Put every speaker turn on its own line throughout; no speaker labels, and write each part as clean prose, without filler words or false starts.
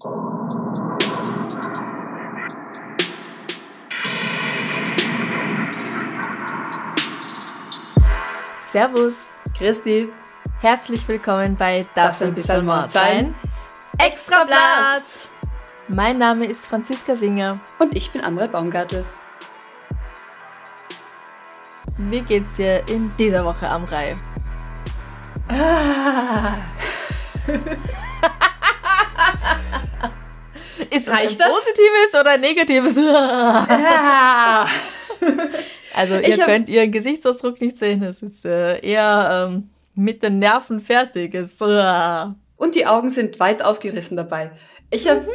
Servus,
Christi,
herzlich willkommen bei Darf's ein bisschen Mord sein?
Extrablatt!
Mein Name ist Franziska Singer.
Und ich bin Amrei Baumgartl.
Wie geht's dir in dieser Woche, Amrei? Ist
Reicht
das ein
das?
positives oder negatives? Also ihr könnt ihren Gesichtsausdruck nicht sehen. Es ist eher mit den Nerven fertig.
Und die Augen sind weit aufgerissen dabei. Ich habe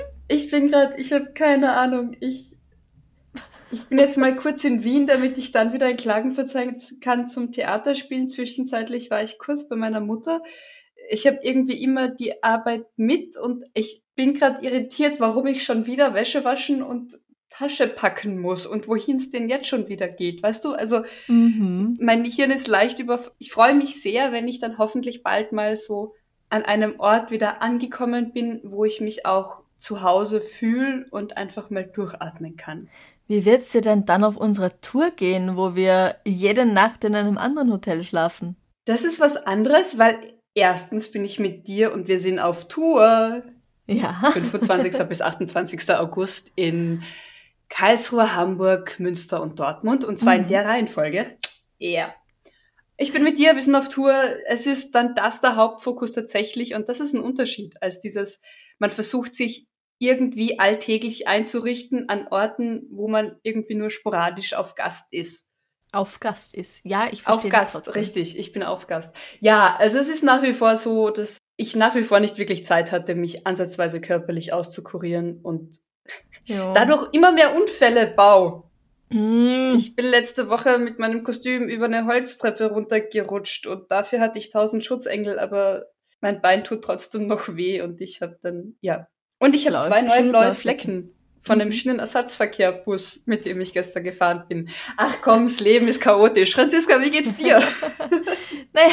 keine Ahnung. Ich bin jetzt mal kurz in Wien, damit ich dann wieder in Klagenfurt sein kann zum Theaterspielen. Zwischenzeitlich war ich kurz bei meiner Mutter. Ich habe irgendwie immer die Arbeit mit und ich bin gerade irritiert, warum ich schon wieder Wäsche waschen und Tasche packen muss und wohin es denn jetzt schon wieder geht, weißt du? Also mein Hirn ist leicht ich freue mich sehr, wenn ich dann hoffentlich bald mal so an einem Ort wieder angekommen bin, wo ich mich auch zu Hause fühle und einfach mal durchatmen kann.
Wie wird's dir denn dann auf unserer Tour gehen, wo wir jede Nacht in einem anderen Hotel schlafen?
Das ist was anderes, weil erstens bin ich mit dir und wir sind auf Tour.
Ja.
25. bis 28. August in Karlsruhe, Hamburg, Münster und Dortmund. Und zwar in der Reihenfolge. Ja. Ich bin mit dir, wir sind auf Tour. Es ist dann das der Hauptfokus tatsächlich. Und das ist ein Unterschied als man versucht sich irgendwie alltäglich einzurichten an Orten, wo man irgendwie nur sporadisch auf Gast ist.
Auf Gast ist. Ja, ich verstehe.
Auf Gast, richtig. Ich bin auf Gast. Ja, also es ist nach wie vor so, dass ich nach wie vor nicht wirklich Zeit hatte, mich ansatzweise körperlich auszukurieren und dadurch immer mehr Unfälle baue. Ich bin letzte Woche mit meinem Kostüm über eine Holztreppe runtergerutscht und dafür hatte ich 1000 Schutzengel, aber mein Bein tut trotzdem noch weh und ich habe dann, Und ich habe 2 neue blaue Flecken von dem Schienenersatzverkehrbus, mit dem ich gestern gefahren bin. Ach komm, das Leben ist chaotisch. Franziska, wie geht's dir?
Naja,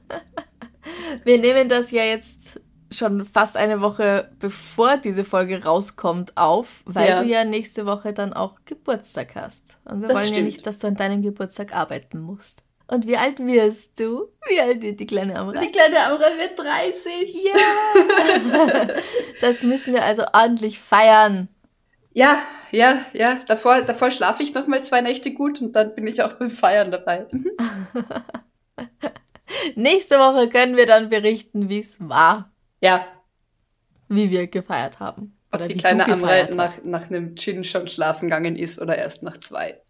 wir nehmen das ja jetzt schon fast eine Woche bevor diese Folge rauskommt auf, weil du ja nächste Woche dann auch Geburtstag hast. Und wir wollen ja nicht, dass du an deinem Geburtstag arbeiten musst. Und wie alt wirst du? Wie alt wird die kleine Amrei?
Die kleine Amrei wird 30.
Ja! Das müssen wir also ordentlich feiern.
Ja. Davor schlafe ich noch mal 2 Nächte gut und dann bin ich auch beim Feiern dabei.
Nächste Woche können wir dann berichten, wie es war.
Ja.
Wie wir gefeiert haben.
Ob die kleine Amrei nach einem Gin schon schlafen gegangen ist oder erst nach 2.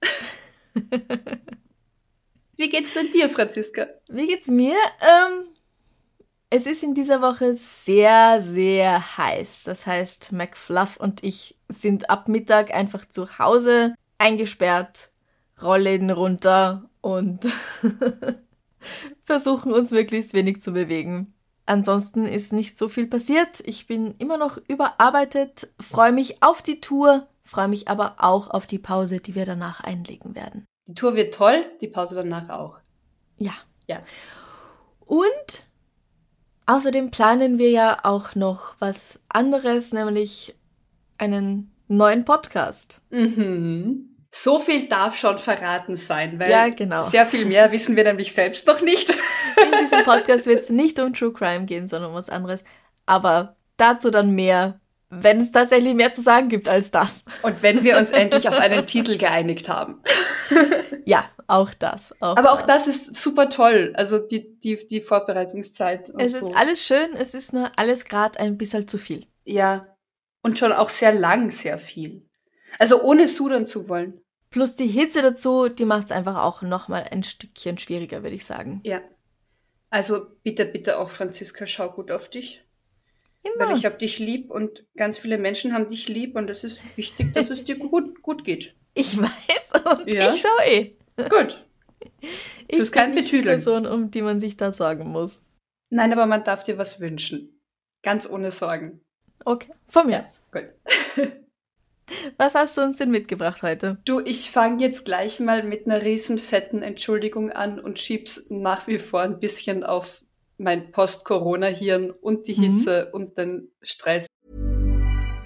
Wie geht's denn dir, Franziska?
Wie geht's mir? Es ist in dieser Woche sehr, sehr heiß. Das heißt, McFluff und ich sind ab Mittag einfach zu Hause eingesperrt, Rollläden runter und versuchen uns möglichst wenig zu bewegen. Ansonsten ist nicht so viel passiert. Ich bin immer noch überarbeitet, freue mich auf die Tour, freue mich aber auch auf die Pause, die wir danach einlegen werden.
Die Tour wird toll, die Pause danach auch.
Ja.
Ja.
Und außerdem planen wir ja auch noch was anderes, nämlich einen neuen Podcast.
So viel darf schon verraten sein, weil sehr viel mehr wissen wir nämlich selbst noch nicht.
In diesem Podcast wird es nicht um True Crime gehen, sondern um was anderes. Aber dazu dann mehr, wenn es tatsächlich mehr zu sagen gibt als das.
Und wenn wir uns endlich auf einen Titel geeinigt haben.
Ja, auch das.
Aber auch das ist super toll, also die Vorbereitungszeit. Und
es ist alles schön, es ist nur alles gerade ein bisschen zu viel.
Ja, und schon auch sehr lang sehr viel. Also ohne sudern zu wollen.
Plus die Hitze dazu, die macht es einfach auch nochmal ein Stückchen schwieriger, würde ich sagen.
Ja. Also bitte auch, Franziska, schau gut auf dich.
Immer.
Weil ich habe dich lieb und ganz viele Menschen haben dich lieb und es ist wichtig, dass es dir gut geht.
Ich weiß und ich schaue eh.
Gut. Das ist kein Betüdeln.
Die Person, um die man sich da sorgen muss.
Nein, aber man darf dir was wünschen. Ganz ohne Sorgen.
Okay, von mir aus.
Gut.
Was hast du uns denn mitgebracht heute?
Du, ich fange jetzt gleich mal mit einer riesen fetten Entschuldigung an und schieb's nach wie vor ein bisschen auf mein Post-Corona-Hirn und die Hitze und den Stress.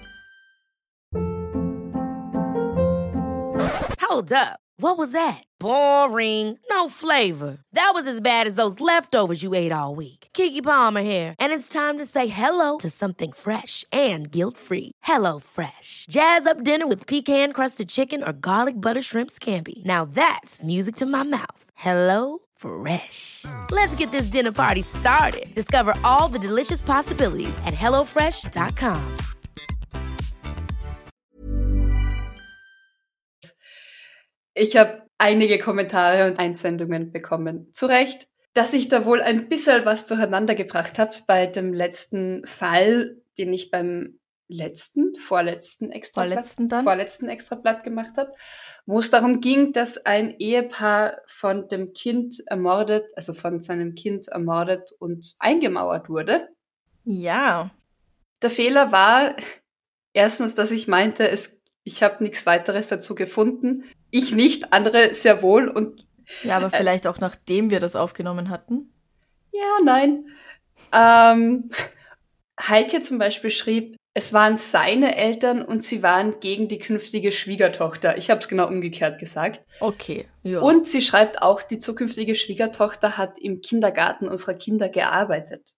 Hold up. What was that? Boring. No flavor. That was as bad as those leftovers you ate all week. Keke Palmer here, and it's time to say hello to something fresh and guilt-free. HelloFresh. Jazz up dinner with pecan-crusted chicken or garlic butter shrimp scampi. Now that's music to my mouth. HelloFresh. Let's get this dinner party started. Discover all the delicious possibilities at hellofresh.com.
Ich habe einige Kommentare und Einsendungen bekommen. Zu Recht, dass ich da wohl ein bisschen was durcheinander gebracht habe bei dem letzten Fall, den ich beim vorletzten Extrablatt gemacht habe, wo es darum ging, dass ein Ehepaar von seinem Kind ermordet und eingemauert wurde.
Ja.
Der Fehler war erstens, dass ich meinte, ich habe nichts weiteres dazu gefunden. Ich nicht, andere sehr wohl. Und
ja, aber vielleicht auch nachdem wir das aufgenommen hatten.
Ja, nein. Heike zum Beispiel schrieb, es waren seine Eltern und sie waren gegen die künftige Schwiegertochter. Ich habe es genau umgekehrt gesagt.
Okay, ja.
Und sie schreibt auch, die zukünftige Schwiegertochter hat im Kindergarten unserer Kinder gearbeitet.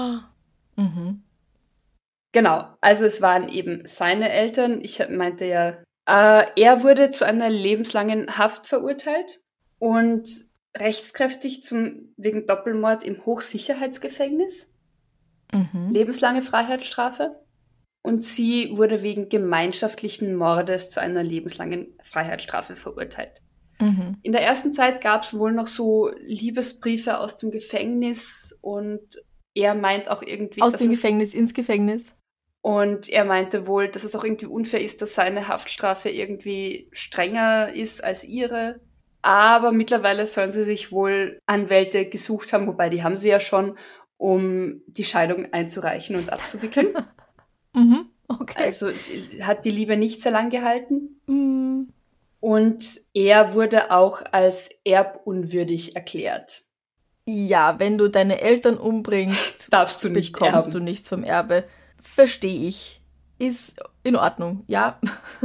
Mhm.
Genau, also es waren eben seine Eltern. Ich meinte ja, er wurde zu einer lebenslangen Haft verurteilt und rechtskräftig wegen Doppelmord im Hochsicherheitsgefängnis.
Mhm.
Lebenslange Freiheitsstrafe. Und sie wurde wegen gemeinschaftlichen Mordes zu einer lebenslangen Freiheitsstrafe verurteilt.
Mhm.
In der ersten Zeit gab es wohl noch so Liebesbriefe aus dem Gefängnis und er meint auch irgendwie...
Aus dem Gefängnis ins Gefängnis.
Und er meinte wohl, dass es auch irgendwie unfair ist, dass seine Haftstrafe irgendwie strenger ist als ihre. Aber mittlerweile sollen sie sich wohl Anwälte gesucht haben, wobei die haben sie ja schon, um die Scheidung einzureichen und abzuwickeln.
Mhm, okay.
Also hat die Liebe nicht sehr lang gehalten.
Mhm.
Und er wurde auch als erbunwürdig erklärt.
Ja, wenn du deine Eltern umbringst,
darfst du nicht
bekommst
erben.
du nichts vom Erbe. Verstehe ich. Ist in Ordnung, ja.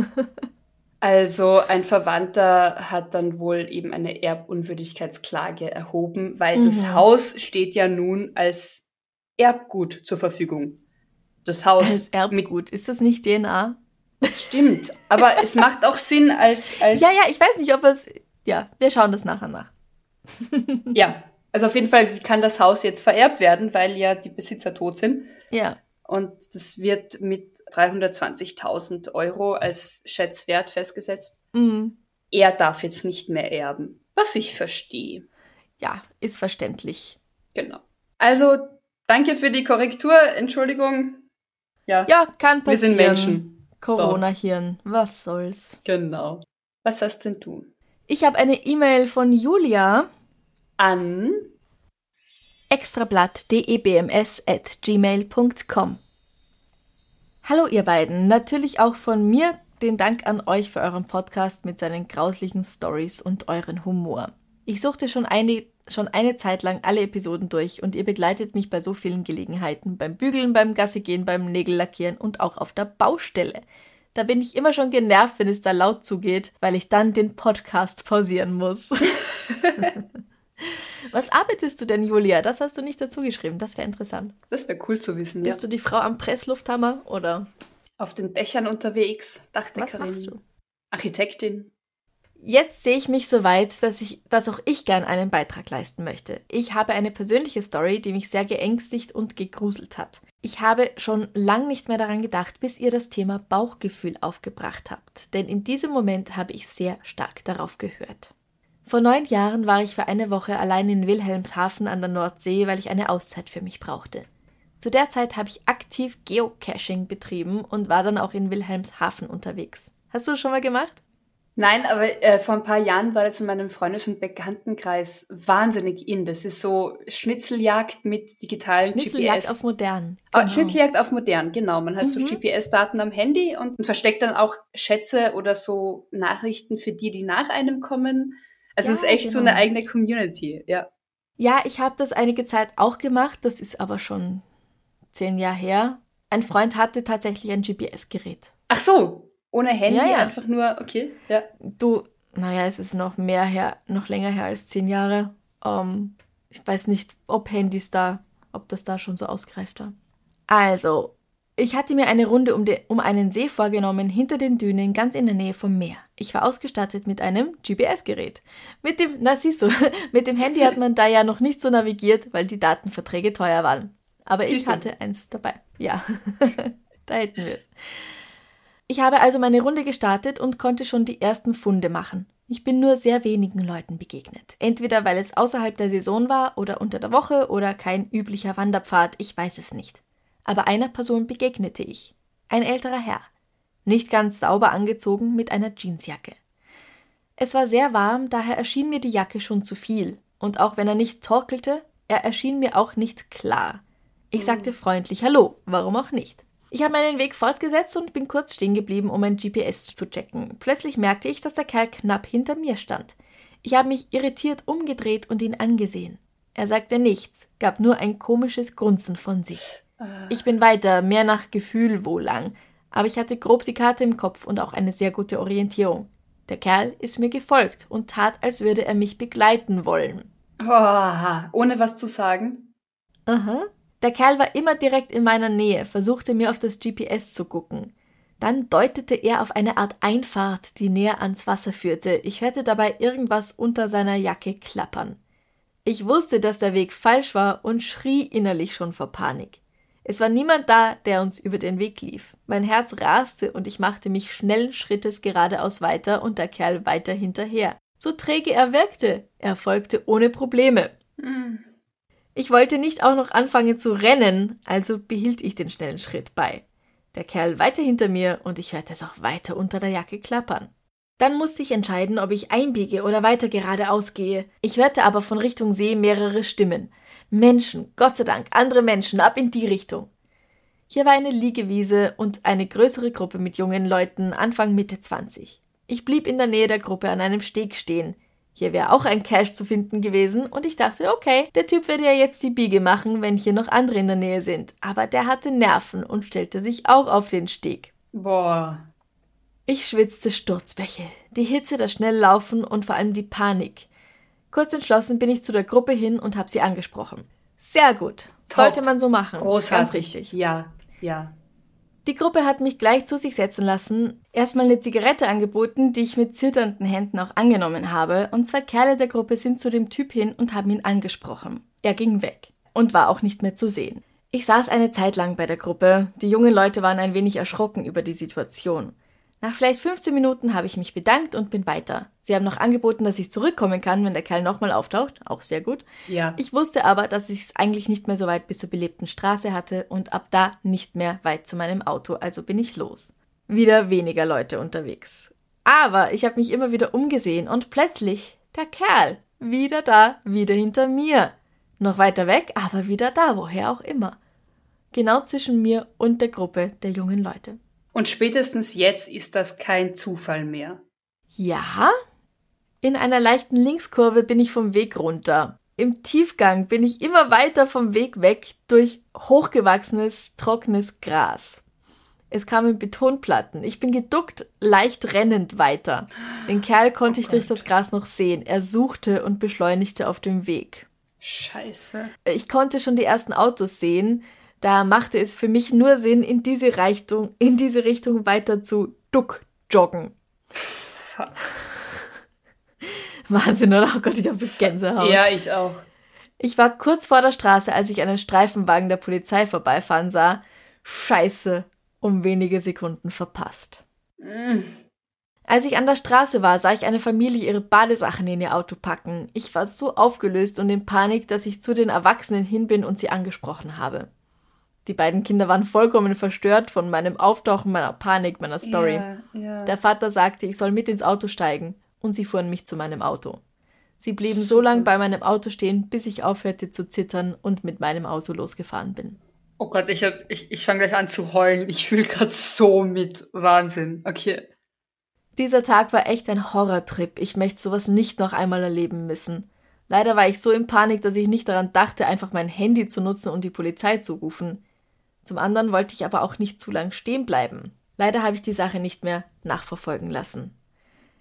Also ein Verwandter hat dann wohl eben eine Erbunwürdigkeitsklage erhoben, weil das Haus steht ja nun als Erbgut zur Verfügung. Das Haus
als Erbgut. Ist das nicht DNA?
Das stimmt, aber es macht auch Sinn als...
Ja, ich weiß nicht, ob es... Ja, wir schauen das nachher nach.
Ja, also auf jeden Fall kann das Haus jetzt vererbt werden, weil ja die Besitzer tot sind.
Ja.
Und das wird mit 320.000 € als Schätzwert festgesetzt.
Mhm.
Er darf jetzt nicht mehr erben, was ich verstehe.
Ja, ist verständlich.
Genau. Also, danke für die Korrektur, Entschuldigung. Ja,
kann passieren.
Wir sind Menschen.
Corona-Hirn, was soll's.
Genau. Was hast denn du?
Ich habe eine E-Mail von Julia
an
extrablatt.debms@gmail.com. Hallo ihr beiden, natürlich auch von mir den Dank an euch für euren Podcast mit seinen grauslichen Stories und euren Humor. Ich suchte schon eine Zeit lang alle Episoden durch und ihr begleitet mich bei so vielen Gelegenheiten, beim Bügeln, beim Gassigehen, beim Nägellackieren und auch auf der Baustelle. Da bin ich immer schon genervt, wenn es da laut zugeht, weil ich dann den Podcast pausieren muss. Was arbeitest du denn, Julia? Das hast du nicht dazu geschrieben. Das wäre interessant.
Das wäre cool zu wissen,
Bist du die Frau am Presslufthammer oder?
Auf den Dächern unterwegs, Dachdeckerin.
Was machst du?
Architektin.
Jetzt sehe ich mich so weit, dass auch ich gern einen Beitrag leisten möchte. Ich habe eine persönliche Story, die mich sehr geängstigt und gegruselt hat. Ich habe schon lang nicht mehr daran gedacht, bis ihr das Thema Bauchgefühl aufgebracht habt. Denn in diesem Moment habe ich sehr stark darauf gehört. Vor 9 Jahren war ich für eine Woche allein in Wilhelmshaven an der Nordsee, weil ich eine Auszeit für mich brauchte. Zu der Zeit habe ich aktiv Geocaching betrieben und war dann auch in Wilhelmshaven unterwegs. Hast du das schon mal gemacht?
Nein, aber vor ein paar Jahren war das in meinem Freundes- und Bekanntenkreis wahnsinnig in. Das ist so Schnitzeljagd mit digitalen
Schnitzeljagd
GPS.
auf modern.
Genau. Schnitzeljagd auf modern, genau. Man hat so GPS-Daten am Handy und versteckt dann auch Schätze oder so Nachrichten für die nach einem kommen. Also es ist echt so eine eigene Community, ja.
Ja, ich habe das einige Zeit auch gemacht, das ist aber schon 10 Jahre her. Ein Freund hatte tatsächlich ein GPS-Gerät.
Ach so, ohne Handy,
Ja.
einfach nur, okay, ja.
Du naja, es ist noch länger her als 10 Jahre. Ich weiß nicht, ob das da schon so ausgereift war. Also, ich hatte mir eine Runde um einen See vorgenommen, hinter den Dünen, ganz in der Nähe vom Meer. Ich war ausgestattet mit einem GPS-Gerät. Mit dem Handy hat man da ja noch nicht so navigiert, weil die Datenverträge teuer waren. Aber ich hatte eins dabei. Ja, da hätten wir es. Ich habe also meine Runde gestartet und konnte schon die ersten Funde machen. Ich bin nur sehr wenigen Leuten begegnet. Entweder weil es außerhalb der Saison war oder unter der Woche oder kein üblicher Wanderpfad, ich weiß es nicht. Aber einer Person begegnete ich. Ein älterer Herr. Nicht ganz sauber angezogen mit einer Jeansjacke. Es war sehr warm, daher erschien mir die Jacke schon zu viel. Und auch wenn er nicht torkelte, er erschien mir auch nicht klar. Ich sagte freundlich Hallo, warum auch nicht. Ich habe meinen Weg fortgesetzt und bin kurz stehen geblieben, um mein GPS zu checken. Plötzlich merkte ich, dass der Kerl knapp hinter mir stand. Ich habe mich irritiert umgedreht und ihn angesehen. Er sagte nichts, gab nur ein komisches Grunzen von sich. Ich bin weiter, mehr nach Gefühl wohl lang, aber ich hatte grob die Karte im Kopf und auch eine sehr gute Orientierung. Der Kerl ist mir gefolgt und tat, als würde er mich begleiten wollen.
Ohne was zu sagen?
Aha. Der Kerl war immer direkt in meiner Nähe, versuchte mir auf das GPS zu gucken. Dann deutete er auf eine Art Einfahrt, die näher ans Wasser führte. Ich hörte dabei irgendwas unter seiner Jacke klappern. Ich wusste, dass der Weg falsch war und schrie innerlich schon vor Panik. Es war niemand da, der uns über den Weg lief. Mein Herz raste und ich machte mich schnellen Schrittes geradeaus weiter und der Kerl weiter hinterher. So träge er wirkte, er folgte ohne Probleme. Ich wollte nicht auch noch anfangen zu rennen, also behielt ich den schnellen Schritt bei. Der Kerl weiter hinter mir und ich hörte es auch weiter unter der Jacke klappern. Dann musste ich entscheiden, ob ich einbiege oder weiter geradeaus gehe. Ich hörte aber von Richtung See mehrere Stimmen. Menschen, Gott sei Dank, andere Menschen, ab in die Richtung. Hier war eine Liegewiese und eine größere Gruppe mit jungen Leuten, Anfang Mitte 20. Ich blieb in der Nähe der Gruppe an einem Steg stehen. Hier wäre auch ein Cache zu finden gewesen und ich dachte, okay, der Typ würde ja jetzt die Biege machen, wenn hier noch andere in der Nähe sind. Aber der hatte Nerven und stellte sich auch auf den Steg.
Boah.
Ich schwitzte Sturzbäche, die Hitze, das Schnelllaufen und vor allem die Panik. Kurz entschlossen bin ich zu der Gruppe hin und habe sie angesprochen. Sehr gut, sollte man so machen.
Großartig.
Ganz richtig.
Ja.
Die Gruppe hat mich gleich zu sich setzen lassen, erstmal eine Zigarette angeboten, die ich mit zitternden Händen auch angenommen habe, und 2 Kerle der Gruppe sind zu dem Typ hin und haben ihn angesprochen. Er ging weg und war auch nicht mehr zu sehen. Ich saß eine Zeit lang bei der Gruppe, die jungen Leute waren ein wenig erschrocken über die Situation. Nach vielleicht 15 Minuten habe ich mich bedankt und bin weiter. Sie haben noch angeboten, dass ich zurückkommen kann, wenn der Kerl nochmal auftaucht. Auch sehr gut.
Ja.
Ich wusste aber, dass ich es eigentlich nicht mehr so weit bis zur belebten Straße hatte und ab da nicht mehr weit zu meinem Auto, also bin ich los. Wieder weniger Leute unterwegs. Aber ich habe mich immer wieder umgesehen und plötzlich der Kerl. Wieder da, wieder hinter mir. Noch weiter weg, aber wieder da, woher auch immer. Genau zwischen mir und der Gruppe der jungen Leute.
Und spätestens jetzt ist das kein Zufall mehr.
Ja? In einer leichten Linkskurve bin ich vom Weg runter. Im Tiefgang bin ich immer weiter vom Weg weg durch hochgewachsenes, trockenes Gras. Es kamen Betonplatten. Ich bin geduckt, leicht rennend weiter. Den Kerl konnte ich durch das Gras noch sehen. Er suchte und beschleunigte auf dem Weg.
Scheiße.
Ich konnte schon die ersten Autos sehen. Da machte es für mich nur Sinn, in diese Richtung weiter zu joggen. Wahnsinn, oder? Oh Gott, ich habe so Gänsehaut.
Ja, ich auch.
Ich war kurz vor der Straße, als ich einen Streifenwagen der Polizei vorbeifahren sah. Scheiße, um wenige Sekunden verpasst. Als ich an der Straße war, sah ich eine Familie ihre Badesachen in ihr Auto packen. Ich war so aufgelöst und in Panik, dass ich zu den Erwachsenen hin bin und sie angesprochen habe. Die beiden Kinder waren vollkommen verstört von meinem Auftauchen, meiner Panik, meiner Story.
Ja.
Der Vater sagte, ich soll mit ins Auto steigen und sie fuhren mich zu meinem Auto. Sie blieben so lange bei meinem Auto stehen, bis ich aufhörte zu zittern und mit meinem Auto losgefahren bin.
Oh Gott, ich fange gleich an zu heulen. Ich fühle gerade so mit. Wahnsinn. Okay.
Dieser Tag war echt ein Horrortrip. Ich möchte sowas nicht noch einmal erleben müssen. Leider war ich so in Panik, dass ich nicht daran dachte, einfach mein Handy zu nutzen und die Polizei zu rufen. Zum anderen wollte ich aber auch nicht zu lang stehen bleiben. Leider habe ich die Sache nicht mehr nachverfolgen lassen.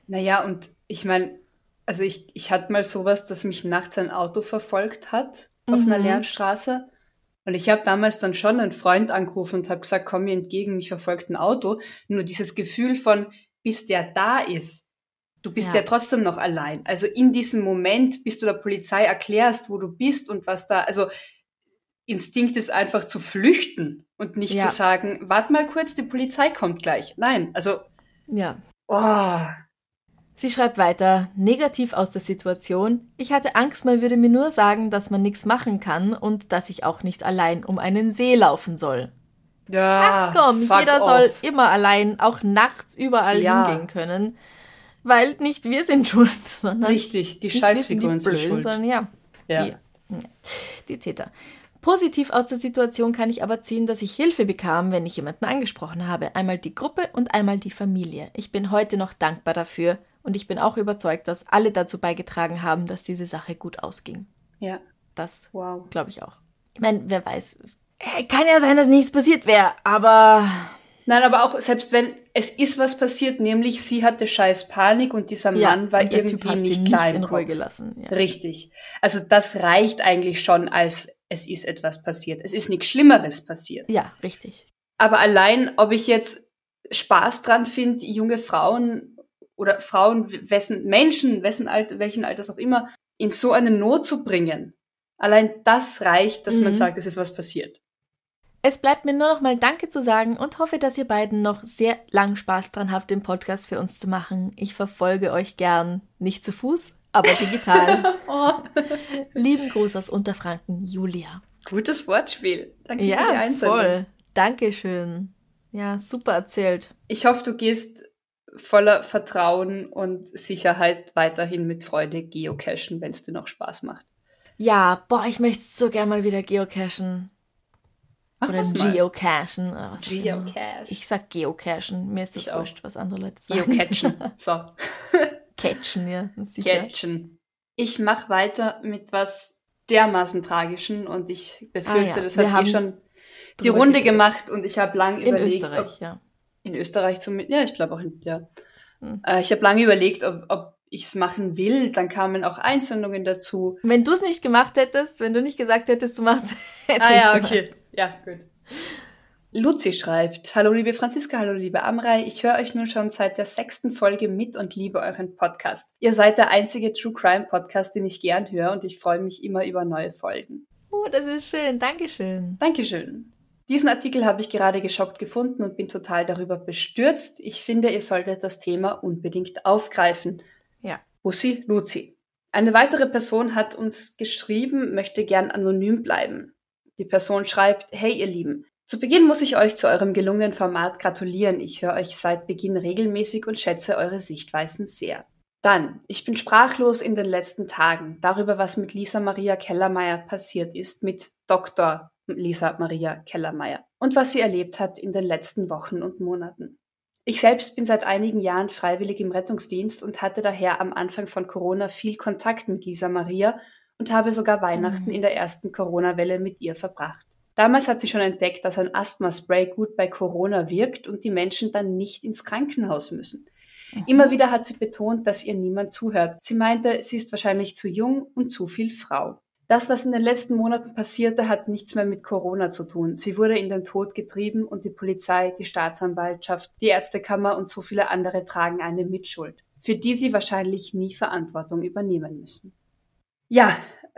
Naja, und ich meine, also ich hatte mal sowas, dass mich nachts ein Auto verfolgt hat auf einer leeren Straße. Und ich habe damals dann schon einen Freund angerufen und habe gesagt, komm mir entgegen, mich verfolgt ein Auto. Nur dieses Gefühl von, bis der da ist, du bist ja trotzdem noch allein. Also in diesem Moment, bis du der Polizei erklärst, wo du bist und was da, also Instinkt ist einfach zu flüchten und nicht zu sagen, warte mal kurz, die Polizei kommt gleich. Nein, also,
Ja.
oh,
Sie schreibt weiter, negativ aus der Situation. Ich hatte Angst, man würde mir nur sagen, dass man nichts machen kann und dass ich auch nicht allein um einen See laufen soll.
ja,
Ach komm,
fuck
jeder
off.
soll immer allein, auch nachts überall
Ja.
hingehen können. Weil nicht wir sind schuld, sondern
Richtig, die
nicht wir
Scheißfiguren
sind die
sind
Blöden,
schuld.
sondern ja,
Ja.
die Täter. Positiv aus der Situation kann ich aber ziehen, dass ich Hilfe bekam, wenn ich jemanden angesprochen habe. Einmal die Gruppe und einmal die Familie. Ich bin heute noch dankbar dafür und ich bin auch überzeugt, dass alle dazu beigetragen haben, dass diese Sache gut ausging.
Ja,
Das
wow.
glaube ich auch. Ich meine, wer weiß. Kann ja sein, dass nichts passiert wäre, aber
Nein, aber auch selbst wenn es ist was passiert, nämlich sie hatte scheiß Panik und dieser Mann war
und der Typ
irgendwie
hat
nicht
sie
klar
nicht
im
in Ruhe
Kopf.
gelassen. Ja.
Richtig. Also das reicht eigentlich schon, als es ist etwas passiert. Es ist nichts Schlimmeres passiert.
Ja, richtig.
Aber allein, ob ich jetzt Spaß dran finde, junge Frauen oder Frauen, welchen Alters auch immer, in so eine Not zu bringen, allein das reicht, dass man sagt, es ist was passiert.
Es bleibt mir nur noch mal Danke zu sagen und hoffe, dass ihr beiden noch sehr lang Spaß dran habt, den Podcast für uns zu machen. Ich verfolge euch gern, nicht zu Fuß, aber digital. Lieben Gruß aus Unterfranken, Julia.
Gutes Wortspiel. Danke für die
Ja,
Einsendung.
voll. Dankeschön. Ja, super erzählt.
Ich hoffe, du gehst voller Vertrauen und Sicherheit weiterhin mit Freude geocachen, wenn es dir noch Spaß macht.
Ja, boah, ich möchte so gern mal wieder geocachen.
Mach
Oder
das mal.
Geocachen. Oder was auch immer.
Geocache.
Ich sag Geocachen. Mir ist das
Ich auch.
wurscht, was andere Leute sagen.
Geocachen. So.
Catchen, ja, sicher.
Catchen. Ich mache weiter mit was dermaßen Tragischen und ich befürchte,
ja.
das
Wir
hat
haben
schon die
drüber
Runde
geredet.
gemacht und ich habe lange
In
überlegt,
Österreich, ja.
in Österreich zumindest, ja, ich glaube auch ich habe lange überlegt, ob ich es machen will. Dann kamen auch Einsendungen dazu.
Wenn du es nicht gemacht hättest, wenn du nicht gesagt hättest, du machst, hätte ich's
ja,
gemacht.
okay. Ja, gut. Luzi schreibt, hallo liebe Franziska, hallo liebe Amrei, ich höre euch nun schon seit der 6. Folge mit und liebe euren Podcast. Ihr seid der einzige True Crime Podcast, den ich gern höre und ich freue mich immer über neue Folgen.
Oh, das ist schön. Dankeschön.
Dankeschön. Diesen Artikel habe ich gerade geschockt gefunden und bin total darüber bestürzt. Ich finde, ihr solltet das Thema unbedingt aufgreifen.
Ja.
Bussi Luzi. Eine weitere Person hat uns geschrieben, möchte gern anonym bleiben. Die Person schreibt, hey ihr Lieben, zu Beginn muss ich euch zu eurem gelungenen Format gratulieren. Ich höre euch seit Beginn regelmäßig und schätze eure Sichtweisen sehr. Dann, ich bin sprachlos in den letzten Tagen darüber, was mit Lisa Maria Kellermeier passiert ist, mit Dr. Lisa Maria Kellermeier und was sie erlebt hat in den letzten Wochen und Monaten. Ich selbst bin seit einigen Jahren freiwillig im Rettungsdienst und hatte daher am Anfang von Corona viel Kontakt mit Lisa Maria und habe sogar Weihnachten in der ersten Corona-Welle mit ihr verbracht. Damals hat sie schon entdeckt, dass ein Asthma-Spray gut bei Corona wirkt und die Menschen dann nicht ins Krankenhaus müssen. Immer wieder hat sie betont, dass ihr niemand zuhört. Sie meinte, sie ist wahrscheinlich zu jung und zu viel Frau. Das, was in den letzten Monaten passierte, hat nichts mehr mit Corona zu tun. Sie wurde in den Tod getrieben und die Polizei, die Staatsanwaltschaft, die Ärztekammer und so viele andere tragen eine Mitschuld, für die sie wahrscheinlich nie Verantwortung übernehmen müssen. Ja,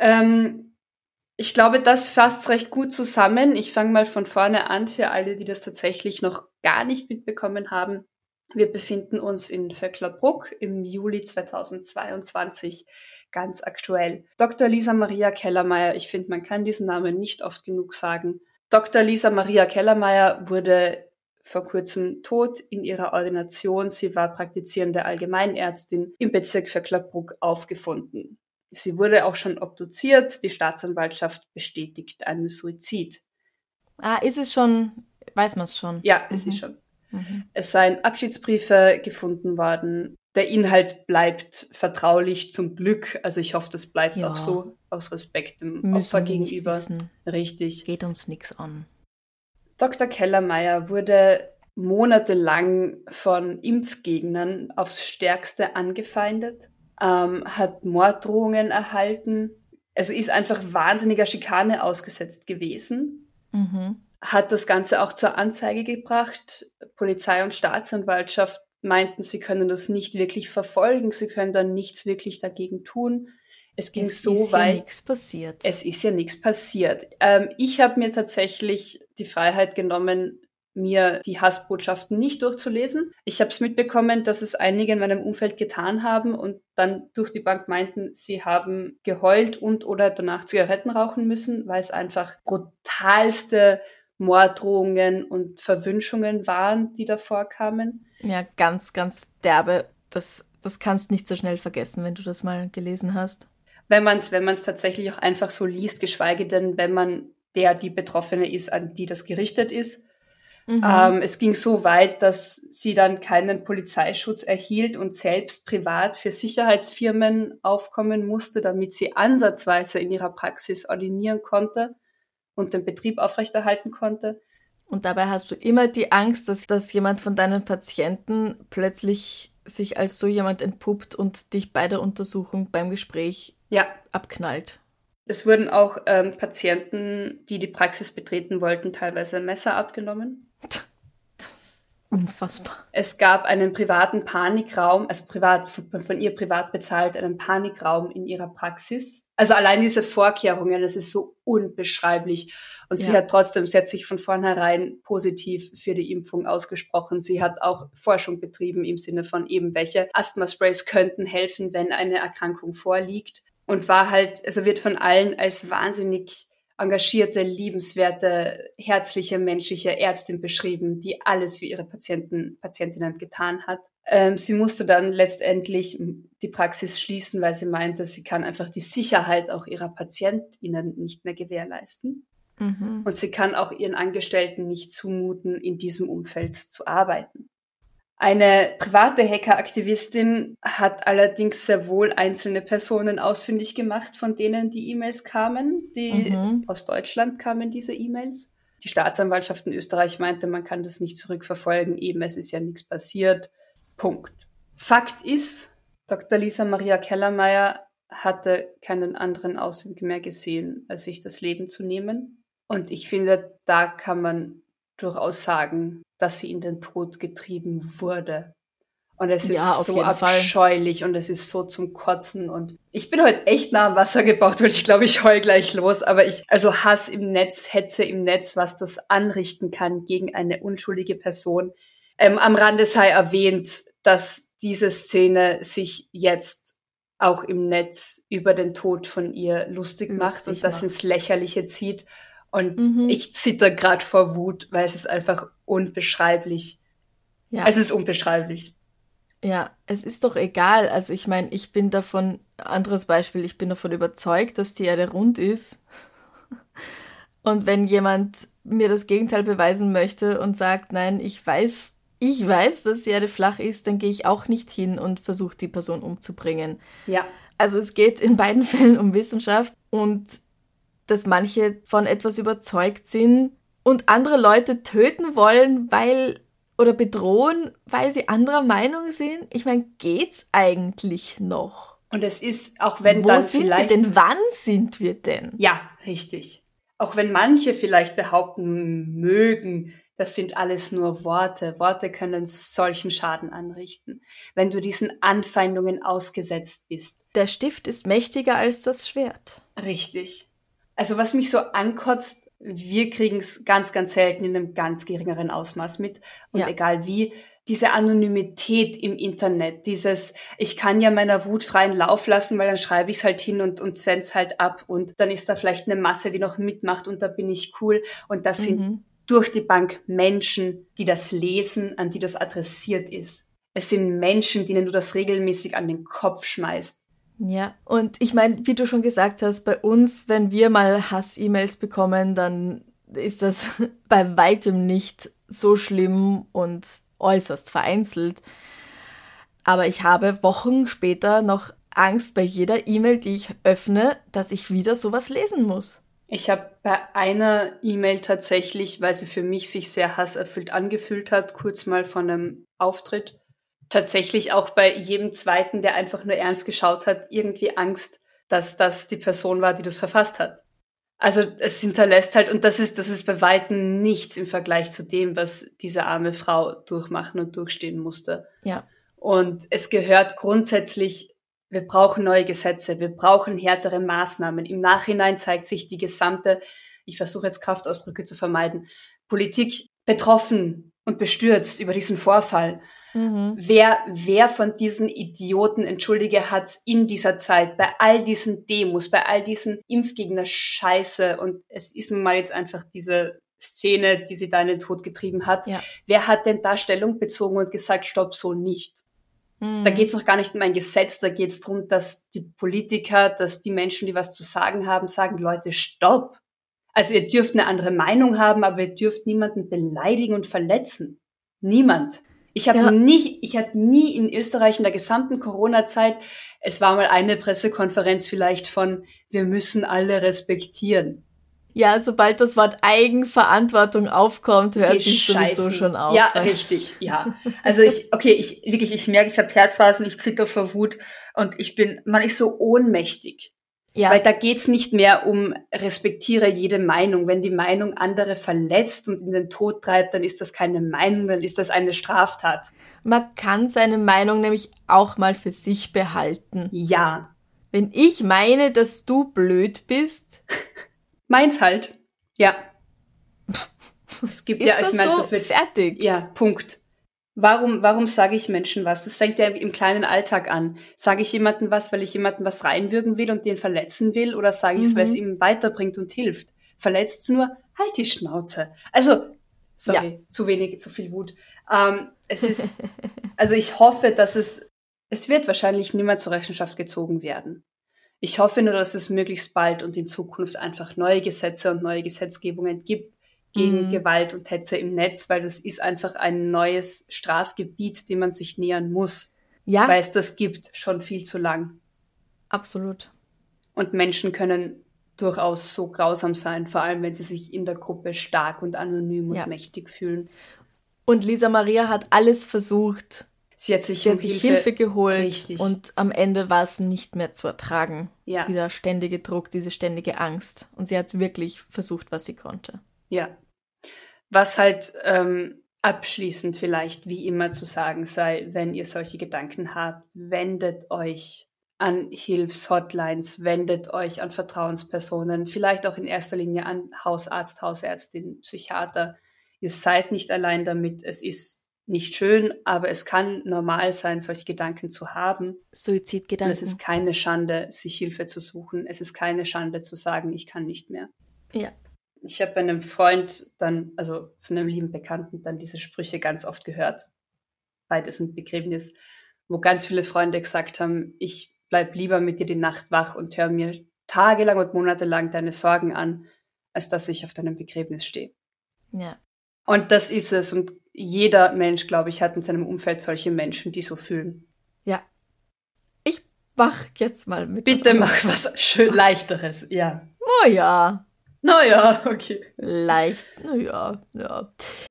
ich glaube, das fasst recht gut zusammen. Ich fange mal von vorne an für alle, die das tatsächlich noch gar nicht mitbekommen haben. Wir befinden uns in Vöcklerbruck im Juli 2022, ganz aktuell. Dr. Lisa Maria Kellermeier, ich finde, man kann diesen Namen nicht oft genug sagen. Dr. Lisa Maria Kellermeier wurde vor kurzem tot in ihrer Ordination. Sie war praktizierende Allgemeinärztin im Bezirk Vöcklerbruck aufgefunden. Sie wurde auch schon obduziert. Die Staatsanwaltschaft bestätigt einen Suizid.
Ist es schon, weiß man es schon?
Ja, ist sie schon. Es seien Abschiedsbriefe gefunden worden. Der Inhalt bleibt vertraulich, zum Glück. Also ich hoffe, das bleibt auch so, aus Respekt dem Opfer gegenüber.
Nicht wissen.
Richtig.
Geht uns nichts an.
Dr. Kellermeier wurde monatelang von Impfgegnern aufs Stärkste angefeindet, hat Morddrohungen erhalten, also ist einfach wahnsinniger Schikane ausgesetzt gewesen, hat das Ganze auch zur Anzeige gebracht. Polizei und Staatsanwaltschaft meinten, sie können das nicht wirklich verfolgen, sie können dann nichts wirklich dagegen tun. Es ging so weit. Es ist ja nichts passiert. Ich habe mir tatsächlich die Freiheit genommen, mir die Hassbotschaften nicht durchzulesen. Ich habe es mitbekommen, dass es einige in meinem Umfeld getan haben und dann durch die Bank meinten, sie haben geheult und oder danach Zigaretten rauchen müssen, weil es einfach brutalste Morddrohungen und Verwünschungen waren, die da vorkamen.
Ja, ganz, ganz derbe. Das kannst du nicht so schnell vergessen, wenn du das mal gelesen hast.
Wenn man es tatsächlich auch einfach so liest, geschweige denn, wenn man die Betroffene ist, an die das gerichtet ist. Es ging so weit, dass sie dann keinen Polizeischutz erhielt und selbst privat für Sicherheitsfirmen aufkommen musste, damit sie ansatzweise in ihrer Praxis ordinieren konnte und den Betrieb aufrechterhalten konnte.
Und dabei hast du immer die Angst, dass jemand von deinen Patienten plötzlich sich als so jemand entpuppt und dich bei der Untersuchung beim Gespräch abknallt.
Es wurden auch Patienten, die Praxis betreten wollten, teilweise Messer abgenommen.
Das ist unfassbar.
Es gab einen privaten Panikraum, also von ihr privat bezahlt, einen Panikraum in ihrer Praxis. Also allein diese Vorkehrungen, das ist so unbeschreiblich. Und sie hat sich von vornherein positiv für die Impfung ausgesprochen. Sie hat auch Forschung betrieben im Sinne von eben, welche Asthma-Sprays könnten helfen, wenn eine Erkrankung vorliegt. Und wird von allen als wahnsinnig engagierte, liebenswerte, herzliche, menschliche Ärztin beschrieben, die alles für ihre Patientinnen getan hat. Sie musste dann letztendlich die Praxis schließen, weil sie meinte, sie kann einfach die Sicherheit auch ihrer PatientInnen nicht mehr gewährleisten. Und sie kann auch ihren Angestellten nicht zumuten, in diesem Umfeld zu arbeiten. Eine private Hackeraktivistin hat allerdings sehr wohl einzelne Personen ausfindig gemacht, von denen die E-Mails kamen. Aus Deutschland kamen diese E-Mails. Die Staatsanwaltschaft in Österreich meinte, man kann das nicht zurückverfolgen, eben es ist ja nichts passiert. Punkt. Fakt ist, Dr. Lisa Maria Kellermeier hatte keinen anderen Ausweg mehr gesehen, als sich das Leben zu nehmen. Und ich finde, da kann man durchaus sagen, dass sie in den Tod getrieben wurde. Und es ist so abscheulich und es ist so zum Kotzen. Und ich bin heute echt nah am Wasser gebaut, weil ich glaube, ich heul gleich los. Aber Hass im Netz, Hetze im Netz, was das anrichten kann gegen eine unschuldige Person. Am Rande sei erwähnt, dass diese Szene sich jetzt auch im Netz über den Tod von ihr lustig macht und das ins Lächerliche zieht. Und ich zitter gerade vor Wut, weil es ist einfach unbeschreiblich. Ja. Es ist unbeschreiblich.
Ja, es ist doch egal. Also ich meine, ich bin davon überzeugt, dass die Erde rund ist. Und wenn jemand mir das Gegenteil beweisen möchte und sagt, nein, ich weiß, dass die Erde flach ist, dann gehe ich auch nicht hin und versuche, die Person umzubringen.
Ja.
Also es geht in beiden Fällen um Wissenschaft und dass manche von etwas überzeugt sind und andere Leute töten wollen, oder bedrohen, weil sie anderer Meinung sind. Ich meine, geht's eigentlich noch?
Und es ist, auch wenn dann vielleicht...
Wo sind wir denn? Wann sind wir denn?
Ja, richtig. Auch wenn manche vielleicht behaupten mögen, das sind alles nur Worte. Worte können solchen Schaden anrichten, wenn du diesen Anfeindungen ausgesetzt bist.
Der Stift ist mächtiger als das Schwert.
Richtig. Also was mich so ankotzt, wir kriegen es ganz, ganz selten in einem ganz geringeren Ausmaß mit. Und egal wie, diese Anonymität im Internet, ich kann ja meiner Wut freien Lauf lassen, weil dann schreibe ich es halt hin und sende es halt ab. Und dann ist da vielleicht eine Masse, die noch mitmacht und da bin ich cool. Und das sind durch die Bank Menschen, die das lesen, an die das adressiert ist. Es sind Menschen, denen du das regelmäßig an den Kopf schmeißt.
Ja, und ich meine, wie du schon gesagt hast, bei uns, wenn wir mal Hass-E-Mails bekommen, dann ist das bei weitem nicht so schlimm und äußerst vereinzelt. Aber ich habe Wochen später noch Angst bei jeder E-Mail, die ich öffne, dass ich wieder sowas lesen muss.
Ich habe bei einer E-Mail tatsächlich, weil sie für mich sich sehr hasserfüllt angefühlt hat, kurz mal von einem Auftritt, tatsächlich auch bei jedem Zweiten, der einfach nur ernst geschaut hat, irgendwie Angst, dass das die Person war, die das verfasst hat. Also es hinterlässt halt, und das ist bei Weitem nichts im Vergleich zu dem, was diese arme Frau durchmachen und durchstehen musste.
Ja.
Und es gehört grundsätzlich, wir brauchen neue Gesetze, wir brauchen härtere Maßnahmen. Im Nachhinein zeigt sich die gesamte, ich versuche jetzt Kraftausdrücke zu vermeiden, Politik betroffen und bestürzt über diesen Vorfall. Wer von diesen Idioten, entschuldige, hat in dieser Zeit bei all diesen Demos, bei all diesen Impfgegner-Scheiße, und es ist nun mal jetzt einfach diese Szene, die sie da in den Tod getrieben hat, wer hat denn da Stellung bezogen und gesagt, stopp, so nicht? Da geht's noch gar nicht um ein Gesetz, da geht's darum, dass die Politiker, dass die Menschen, die was zu sagen haben, sagen, Leute, stopp. Also ihr dürft eine andere Meinung haben, aber ihr dürft niemanden beleidigen und verletzen. Niemand. Ich hatte nie in Österreich in der gesamten Corona-Zeit, es war mal eine Pressekonferenz vielleicht von, wir müssen alle respektieren.
Ja, sobald das Wort Eigenverantwortung aufkommt, hört sich sowieso schon auf.
Ja, richtig, ja. Also ich merke, ich habe Herzrasen, ich zitter vor Wut und man ist so ohnmächtig. Ja. Weil da geht's nicht mehr um respektiere jede Meinung. Wenn die Meinung andere verletzt und in den Tod treibt, dann ist das keine Meinung, dann ist das eine Straftat.
Man kann seine Meinung nämlich auch mal für sich behalten.
Ja.
Wenn ich meine, dass du blöd bist...
Meins halt. Ja. Es gibt
ist ja, ich meine, das wird fertig.
Ja, Punkt. Warum sage ich Menschen was? Das fängt ja im kleinen Alltag an. Sage ich jemandem was, weil ich jemandem was reinwürgen will und den verletzen will, oder sage ich es, weil es ihm weiterbringt und hilft? Verletzt nur, halt die Schnauze. Also, sorry, zu viel Wut. Also ich hoffe, dass es wird wahrscheinlich niemand zur Rechenschaft gezogen werden. Ich hoffe nur, dass es möglichst bald und in Zukunft einfach neue Gesetze und neue Gesetzgebungen gibt gegen Gewalt und Hetze im Netz, weil das ist einfach ein neues Strafgebiet, dem man sich nähern muss. Ja. Weil es das gibt, schon viel zu lang.
Absolut.
Und Menschen können durchaus so grausam sein, vor allem wenn sie sich in der Gruppe stark und anonym und mächtig fühlen.
Und Lisa Maria hat alles versucht.
Sie hat sich Hilfe
geholt.
Richtig.
Und am Ende war es nicht mehr zu ertragen.
Ja.
Dieser ständige Druck, diese ständige Angst. Und sie hat wirklich versucht, was sie konnte.
Ja. Was halt abschließend vielleicht wie immer zu sagen sei, wenn ihr solche Gedanken habt, wendet euch an Hilfshotlines, wendet euch an Vertrauenspersonen, vielleicht auch in erster Linie an Hausarzt, Hausärztin, Psychiater. Ihr seid nicht allein damit, es ist nicht schön, aber es kann normal sein, solche Gedanken zu haben.
Suizidgedanken.
Und es ist keine Schande, sich Hilfe zu suchen. Es ist keine Schande zu sagen, ich kann nicht mehr.
Ja.
Ich habe bei einem Freund dann, also von einem lieben Bekannten, dann diese Sprüche ganz oft gehört. Beides ein Begräbnis, wo ganz viele Freunde gesagt haben, ich bleib lieber mit dir die Nacht wach und höre mir tagelang und monatelang deine Sorgen an, als dass ich auf deinem Begräbnis stehe.
Ja.
Und das ist es. Und jeder Mensch, glaube ich, hat in seinem Umfeld solche Menschen, die so fühlen.
Ja. Ich mach jetzt mal mit.
Bitte mach was schön Leichteres, ja.
Oh ja.
Naja, okay.
Leicht, naja, ja.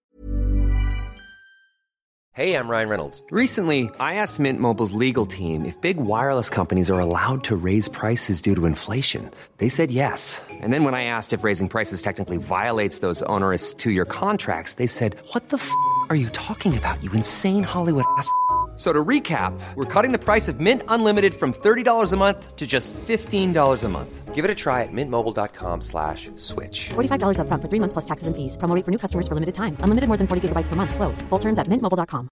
Hey, I'm Ryan Reynolds. Recently, I asked Mint Mobile's legal team if big wireless companies are allowed to raise prices due to inflation. They said yes. And then when I asked if raising prices technically violates those onerous two-year contracts, they said, what the f*** are you talking about, you insane Hollywood ass f- So to recap, we're cutting the price of Mint Unlimited from $30 a month to just $15 a month.
Give it a try at mintmobile.com/switch.
$45 up front for 3 months plus taxes and fees. Promo rate for new customers for limited time. Unlimited more than 40 gigabytes per month. Slows full terms at mintmobile.com.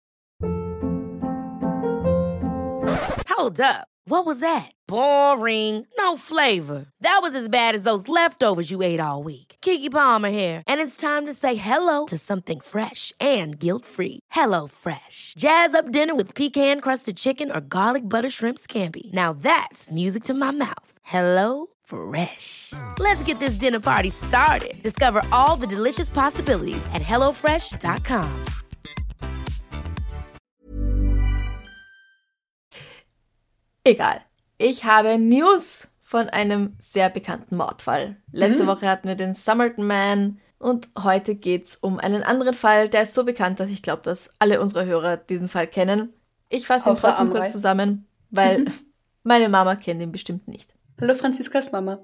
Hold up. What was that? Boring. No flavor. That was as bad as those leftovers you ate all week. Keke Palmer here. And it's time to say hello to something fresh and guilt-free. Hello Fresh. Jazz up dinner with pecan-crusted chicken or garlic butter shrimp scampi. Now that's music to my mouth. Hello Fresh. Let's get this dinner party started. Discover all the delicious possibilities at hellofresh.com.
Egal. Ich habe News von einem sehr bekannten Mordfall. Letzte Woche hatten wir den Somerton Man und heute geht's um einen anderen Fall, der ist so bekannt, dass ich glaube, dass alle unsere Hörer diesen Fall kennen. Ich fasse ihn trotzdem kurz zusammen, weil meine Mama kennt ihn bestimmt nicht.
Hallo Franziskas Mama.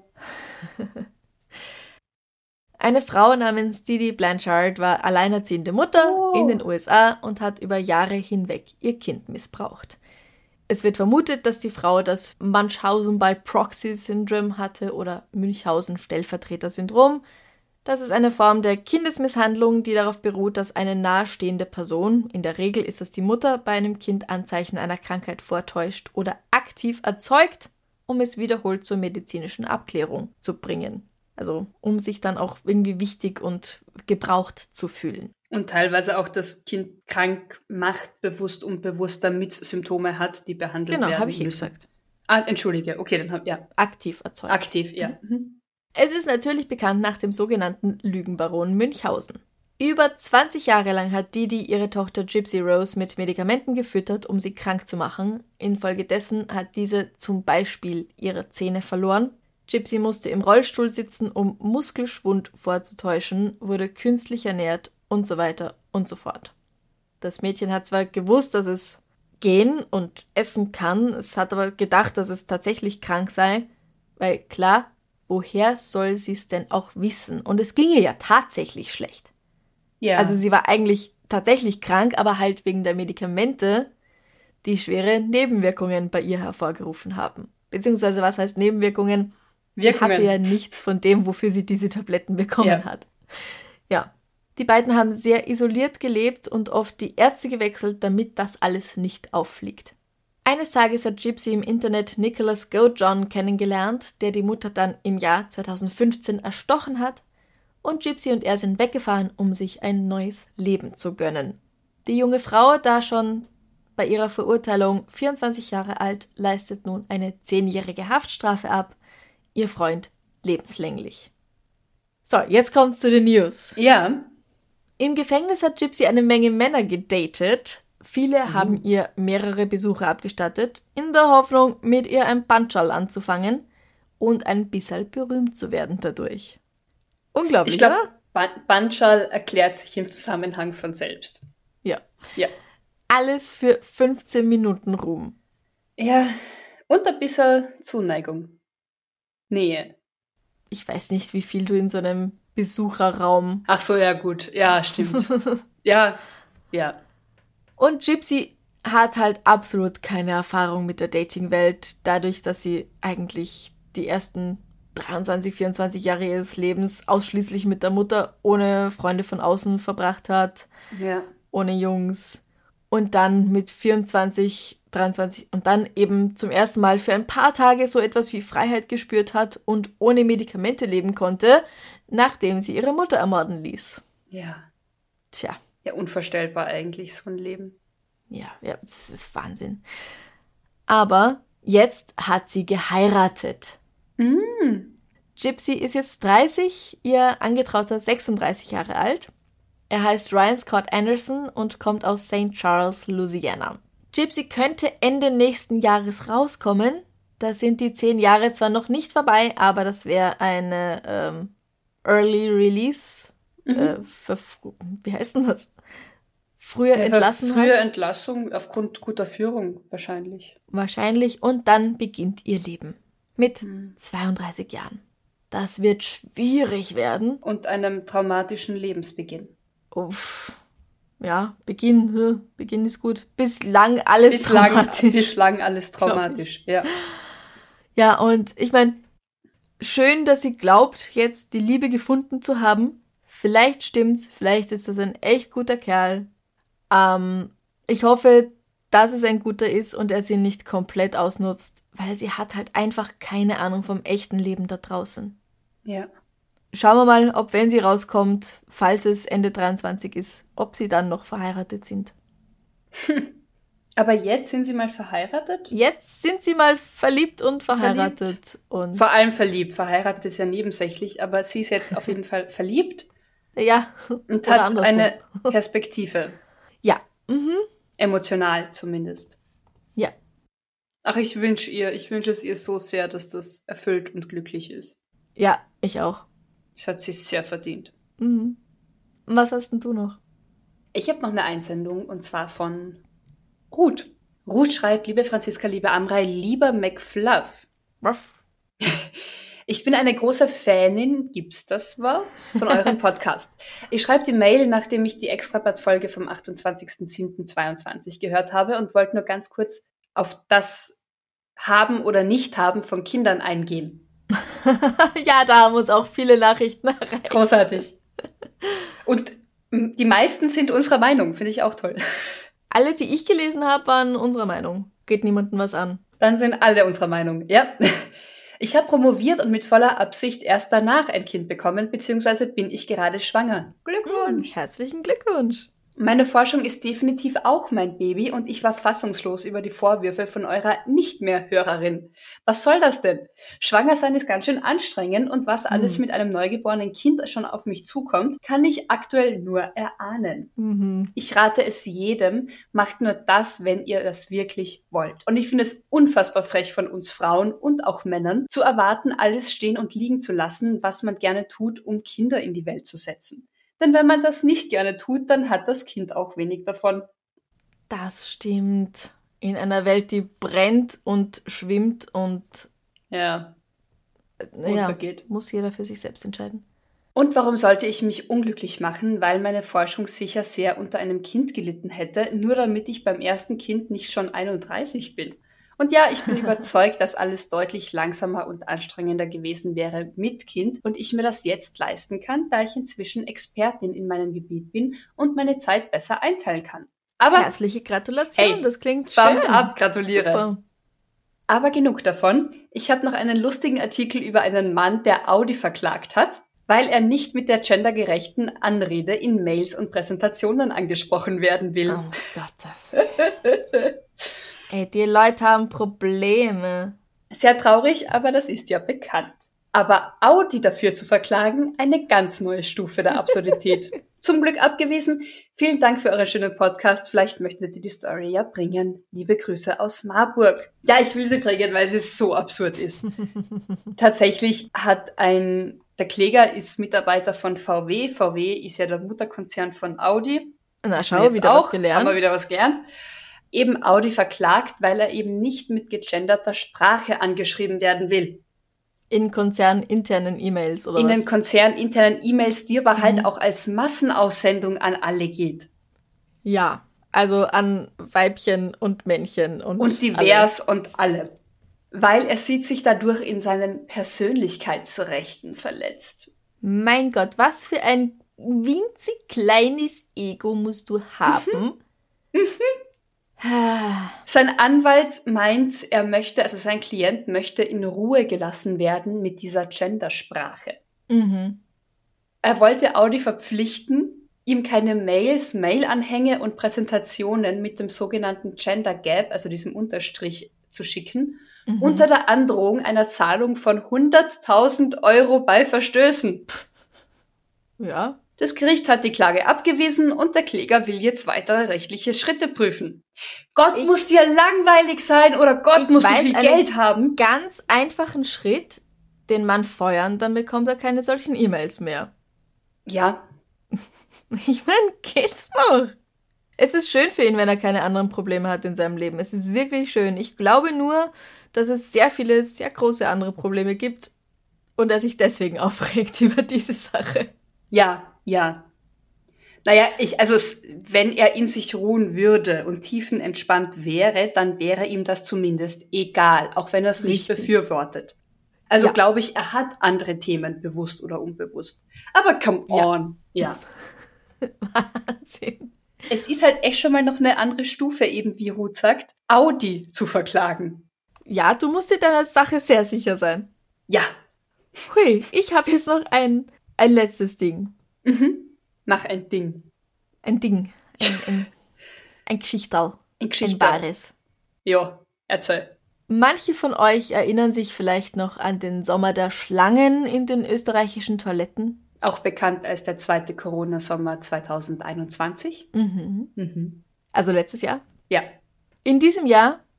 Eine Frau namens Didi Blanchard war alleinerziehende Mutter in den USA und hat über Jahre hinweg ihr Kind missbraucht. Es wird vermutet, dass die Frau das Munchausen-by-Proxy-Syndrom hatte oder Münchhausen-Stellvertreter-Syndrom. Das ist eine Form der Kindesmisshandlung, die darauf beruht, dass eine nahestehende Person, in der Regel ist das die Mutter, bei einem Kind Anzeichen einer Krankheit vortäuscht oder aktiv erzeugt, um es wiederholt zur medizinischen Abklärung zu bringen. Also um sich dann auch irgendwie wichtig und gebraucht zu fühlen.
Und teilweise auch das Kind krank macht, bewusst, damit es Symptome hat, die behandelt werden
Genau, habe ich
müssen.
gesagt.
Entschuldige, okay, dann ja.
Aktiv erzeugt.
Aktiv, ja.
Es ist natürlich bekannt nach dem sogenannten Lügenbaron Münchhausen. Über 20 Jahre lang hat Didi ihre Tochter Gypsy Rose mit Medikamenten gefüttert, um sie krank zu machen. Infolgedessen hat diese zum Beispiel ihre Zähne verloren. Gypsy musste im Rollstuhl sitzen, um Muskelschwund vorzutäuschen, wurde künstlich ernährt und so weiter und so fort. Das Mädchen hat zwar gewusst, dass es gehen und essen kann, es hat aber gedacht, dass es tatsächlich krank sei, weil klar, woher soll sie es denn auch wissen? Und es ging ihr ja tatsächlich schlecht.
Ja.
Also sie war eigentlich tatsächlich krank, aber halt wegen der Medikamente, die schwere Nebenwirkungen bei ihr hervorgerufen haben. Beziehungsweise, was heißt Nebenwirkungen? Sie hatte ja nichts von dem, wofür sie diese Tabletten bekommen hat. Ja, die beiden haben sehr isoliert gelebt und oft die Ärzte gewechselt, damit das alles nicht auffliegt. Eines Tages hat Gypsy im Internet Nicholas Gojohn kennengelernt, der die Mutter dann im Jahr 2015 erstochen hat, und Gypsy und er sind weggefahren, um sich ein neues Leben zu gönnen. Die junge Frau, da schon bei ihrer Verurteilung 24 Jahre alt, leistet nun eine 10-jährige Haftstrafe ab, ihr Freund lebenslänglich. So, jetzt kommt's zu den News.
Ja.
Im Gefängnis hat Gypsy eine Menge Männer gedatet. Viele haben ihr mehrere Besuche abgestattet, in der Hoffnung, mit ihr ein Bandschall anzufangen und ein bisschen berühmt zu werden dadurch. Unglaublich,
ich glaube,
oder?
Bandschall erklärt sich im Zusammenhang von selbst.
Ja.
Ja.
Alles für 15 Minuten Ruhm.
Ja, und ein bisschen Zuneigung. Nähe.
Ich weiß nicht, wie viel du in so einem Besucherraum...
Ach so, ja gut. Ja, stimmt. Ja.
Und Gypsy hat halt absolut keine Erfahrung mit der Dating-Welt, dadurch, dass sie eigentlich die ersten 23, 24 Jahre ihres Lebens ausschließlich mit der Mutter ohne Freunde von außen verbracht hat, ohne Jungs. Und dann mit 24, 23 und dann eben zum ersten Mal für ein paar Tage so etwas wie Freiheit gespürt hat und ohne Medikamente leben konnte, nachdem sie ihre Mutter ermorden ließ.
Ja.
Tja.
Ja, unvorstellbar eigentlich, so ein Leben.
Ja, das ist Wahnsinn. Aber jetzt hat sie geheiratet. Gypsy ist jetzt 30, ihr Angetrauter 36 Jahre alt. Er heißt Ryan Scott Anderson und kommt aus St. Charles, Louisiana. Gypsy könnte Ende nächsten Jahres rauskommen. Da sind die 10 Jahre zwar noch nicht vorbei, aber das wäre eine Early Release. Wie heißt denn das? Frühe Entlassung.
Frühe Entlassung aufgrund guter Führung wahrscheinlich.
Wahrscheinlich. Und dann beginnt ihr Leben. Mit 32 Jahren. Das wird schwierig werden.
Und einem traumatischen Lebensbeginn.
Uff. Ja, Beginn ist gut. Bislang alles traumatisch.
Bislang alles traumatisch, ja.
Ja, und ich meine, schön, dass sie glaubt, jetzt die Liebe gefunden zu haben. Vielleicht stimmt's, vielleicht ist das ein echt guter Kerl. Ich hoffe, dass es ein guter ist und er sie nicht komplett ausnutzt, weil sie hat halt einfach keine Ahnung vom echten Leben da draußen.
Ja.
Schauen wir mal, ob wenn sie rauskommt, falls es Ende 23 ist, ob sie dann noch verheiratet sind.
Aber jetzt sind sie mal verheiratet?
Jetzt sind sie mal verliebt und verheiratet. Und
vor allem verliebt. Verheiratet ist ja nebensächlich, aber sie ist jetzt auf jeden Fall verliebt.
Ja.
Und hat eine Perspektive.
Ja.
Emotional zumindest.
Ja.
Ach, ich wünsche es ihr so sehr, dass das erfüllt und glücklich ist.
Ja, ich auch.
Das hat sie sehr verdient.
Mhm. Was hast denn du noch?
Ich habe noch eine Einsendung und zwar von Ruth. Ruth schreibt, liebe Franziska, liebe Amrei, lieber McFluff.
Ruff.
Ich bin eine große Fanin, gibt's das Wort, von eurem Podcast. Ich schreibe die Mail, nachdem ich die Extrablatt-Folge vom 28.07.22 gehört habe und wollte nur ganz kurz auf das Haben oder Nicht-Haben von Kindern eingehen.
Ja, da haben uns auch viele Nachrichten erreicht.
Großartig. Und die meisten sind unserer Meinung, finde ich auch toll.
Alle, die ich gelesen habe, waren unserer Meinung. Geht niemandem was an.
Dann sind alle unserer Meinung, ja. Ich habe promoviert und mit voller Absicht erst danach ein Kind bekommen, beziehungsweise bin ich gerade schwanger. Glückwunsch!
Herzlichen Glückwunsch!
Meine Forschung ist definitiv auch mein Baby und ich war fassungslos über die Vorwürfe von eurer Nicht-mehr-Hörerin. Was soll das denn? Schwanger sein ist ganz schön anstrengend und was alles mit einem neugeborenen Kind schon auf mich zukommt, kann ich aktuell nur erahnen. Ich rate es jedem, macht nur das, wenn ihr das wirklich wollt. Und ich finde es unfassbar frech von uns Frauen und auch Männern, zu erwarten, alles stehen und liegen zu lassen, was man gerne tut, um Kinder in die Welt zu setzen. Denn wenn man das nicht gerne tut, dann hat das Kind auch wenig davon.
Das stimmt. In einer Welt, die brennt und schwimmt und untergeht. Muss jeder für sich selbst entscheiden.
Und warum sollte ich mich unglücklich machen, weil meine Forschung sicher sehr unter einem Kind gelitten hätte, nur damit ich beim ersten Kind nicht schon 31 bin? Und ja, ich bin überzeugt, dass alles deutlich langsamer und anstrengender gewesen wäre mit Kind und ich mir das jetzt leisten kann, da ich inzwischen Expertin in meinem Gebiet bin und meine Zeit besser einteilen kann. Aber
herzliche Gratulation,
hey,
das klingt schön.
Thumbs up, gratuliere.
Super.
Aber genug davon. Ich habe noch einen lustigen Artikel über einen Mann, der Audi verklagt hat, weil er nicht mit der gendergerechten Anrede in Mails und Präsentationen angesprochen werden will.
Oh Gottes. Ey, die Leute haben Probleme.
Sehr traurig, aber das ist ja bekannt. Aber Audi dafür zu verklagen, eine ganz neue Stufe der Absurdität. Zum Glück abgewiesen. Vielen Dank für euren schönen Podcast. Vielleicht möchtet ihr die Story ja bringen. Liebe Grüße aus Marburg. Ja, ich will sie bringen, weil sie so absurd ist. Tatsächlich hat der Kläger ist Mitarbeiter von VW. VW ist ja der Mutterkonzern von Audi.
Na, schau, wieder was gelernt.
Haben wir wieder was gelernt. Eben Audi verklagt, weil er eben nicht mit gegenderter Sprache angeschrieben werden will.
In konzerninternen E-Mails oder was?
In den konzerninternen E-Mails, die aber halt auch als Massenaussendung an alle geht.
Ja, also an Weibchen und Männchen und
divers alle. Und alle. Weil er sieht sich dadurch in seinen Persönlichkeitsrechten verletzt.
Mein Gott, was für ein winzig kleines Ego musst du haben?
Sein Anwalt meint, sein Klient möchte in Ruhe gelassen werden mit dieser Gendersprache. Er wollte Audi verpflichten, ihm keine Mailanhänge und Präsentationen mit dem sogenannten Gender Gap, also diesem Unterstrich, zu schicken, unter der Androhung einer Zahlung von 100.000 Euro bei Verstößen.
Ja.
Das Gericht hat die Klage abgewiesen und der Kläger will jetzt weitere rechtliche Schritte prüfen. Gott muss dir langweilig sein oder Gott muss viel Geld haben.
Ganz einfachen Schritt, den Mann feuern, dann bekommt er keine solchen E-Mails mehr.
Ja.
Ich meine, geht's noch? Es ist schön für ihn, wenn er keine anderen Probleme hat in seinem Leben. Es ist wirklich schön. Ich glaube nur, dass es sehr viele, sehr große andere Probleme gibt und er sich deswegen aufregt über diese Sache.
Ja. Naja, wenn er in sich ruhen würde und tiefenentspannt wäre, dann wäre ihm das zumindest egal, auch wenn er es nicht befürwortet. Also glaube ich, er hat andere Themen, bewusst oder unbewusst. Aber come on. Ja.
Wahnsinn.
Es ist halt echt schon mal noch eine andere Stufe, eben wie Ruth sagt, Audi zu verklagen.
Ja, du musst dir deiner Sache sehr sicher sein.
Ja.
Hui, ich habe jetzt noch ein letztes Ding.
Mach ein Ding.
Ein Ding. Ein Geschichterl.
Ein Geschichterl.
Ein wahres.
Ja, erzähl.
Manche von euch erinnern sich vielleicht noch an den Sommer der Schlangen in den österreichischen Toiletten.
Auch bekannt als der zweite Corona-Sommer 2021.
Also letztes Jahr.
Ja.
In diesem Jahr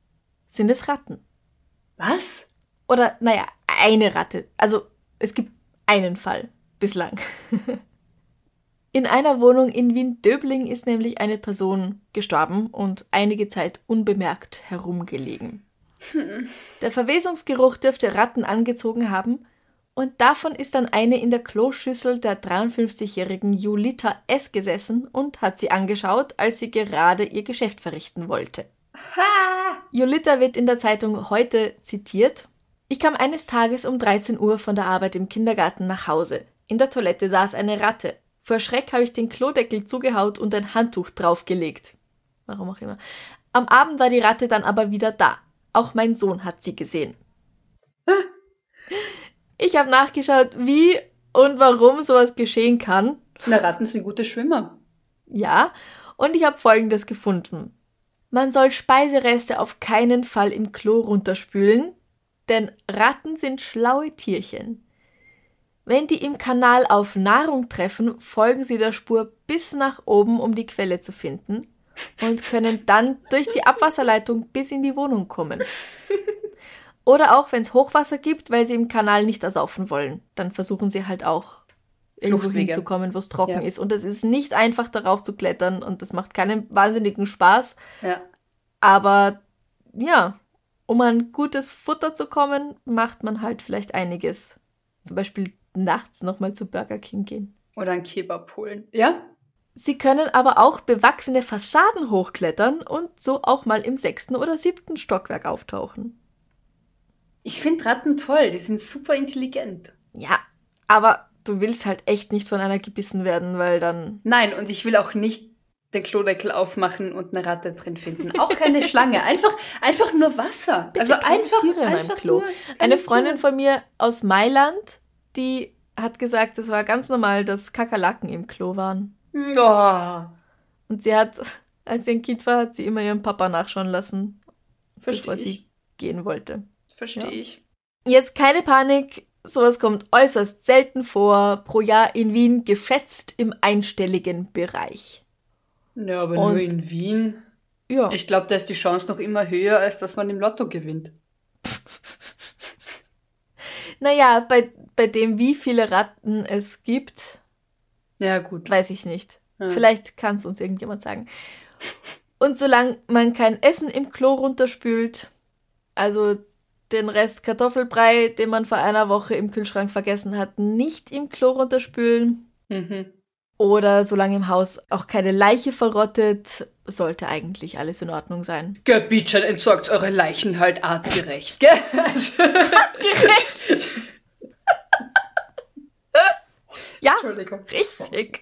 sind es Ratten.
Was?
Oder, naja, eine Ratte. Also, es gibt einen Fall bislang. In einer Wohnung in Wien-Döbling ist nämlich eine Person gestorben und einige Zeit unbemerkt herumgelegen. Der Verwesungsgeruch dürfte Ratten angezogen haben und davon ist dann eine in der Kloschüssel der 53-jährigen Julita S. gesessen und hat sie angeschaut, als sie gerade ihr Geschäft verrichten wollte. Julita wird in der Zeitung Heute zitiert: Ich kam eines Tages um 13 Uhr von der Arbeit im Kindergarten nach Hause. In der Toilette saß eine Ratte. Vor Schreck habe ich den Klodeckel zugehaut und ein Handtuch draufgelegt. Warum auch immer. Am Abend war die Ratte dann aber wieder da. Auch mein Sohn hat sie gesehen. Ich habe nachgeschaut, wie und warum sowas geschehen kann.
Na, Ratten sind gute Schwimmer.
Ja, und ich habe Folgendes gefunden. Man soll Speisereste auf keinen Fall im Klo runterspülen, denn Ratten sind schlaue Tierchen. Wenn die im Kanal auf Nahrung treffen, folgen sie der Spur bis nach oben, um die Quelle zu finden und können dann durch die Abwasserleitung bis in die Wohnung kommen. Oder auch, wenn es Hochwasser gibt, weil sie im Kanal nicht ersaufen wollen. Dann versuchen sie halt auch irgendwo
Fluchtwege
hinzukommen, wo es trocken ist. Und es ist nicht einfach, darauf zu klettern und das macht keinen wahnsinnigen Spaß.
Ja.
Aber ja, um an gutes Futter zu kommen, macht man halt vielleicht einiges. Zum Beispiel nachts nochmal zu Burger King gehen.
Oder ein Kebab holen. Ja?
Sie können aber auch bewachsene Fassaden hochklettern und so auch mal im 6. oder 7. Stockwerk auftauchen.
Ich finde Ratten toll, die sind super intelligent.
Ja, aber du willst halt echt nicht von einer gebissen werden, weil dann...
Nein, und ich will auch nicht den Klodeckel aufmachen und eine Ratte drin finden. Auch keine Schlange, einfach nur Wasser.
Bitte
Also
keine
einfach
Tiere in meinem Klo.
nur
Eine
keine
Freundin
Tiere.
von mir aus Mailand, die hat gesagt, es war ganz normal, dass Kakerlaken im Klo waren.
Oh,
Und sie hat, als sie ein Kind war, hat sie immer ihren Papa nachschauen lassen,
verstehe
bevor sie
ich.
gehen wollte.
Verstehe
Ja.
ich.
Jetzt keine Panik, sowas kommt äußerst selten vor, pro Jahr in Wien geschätzt im einstelligen Bereich.
Ja, aber
Und-
nur in Wien.
Ja,
Ich glaube, da ist die Chance noch immer höher, als dass man im Lotto gewinnt.
naja, bei dem, wie viele Ratten es gibt,
Ja, gut.
weiß ich nicht.
Ja.
Vielleicht kann es uns irgendjemand sagen. Und solange man kein Essen im Klo runterspült, also den Rest Kartoffelbrei, den man vor einer Woche im Kühlschrank vergessen hat, nicht im Klo runterspülen,
Mhm.
oder solange im Haus auch keine Leiche verrottet, sollte eigentlich alles in Ordnung sein.
Gebietschern, entsorgt eure Leichen halt artgerecht, gell? Also,
Ja,
Entschuldigung.
richtig.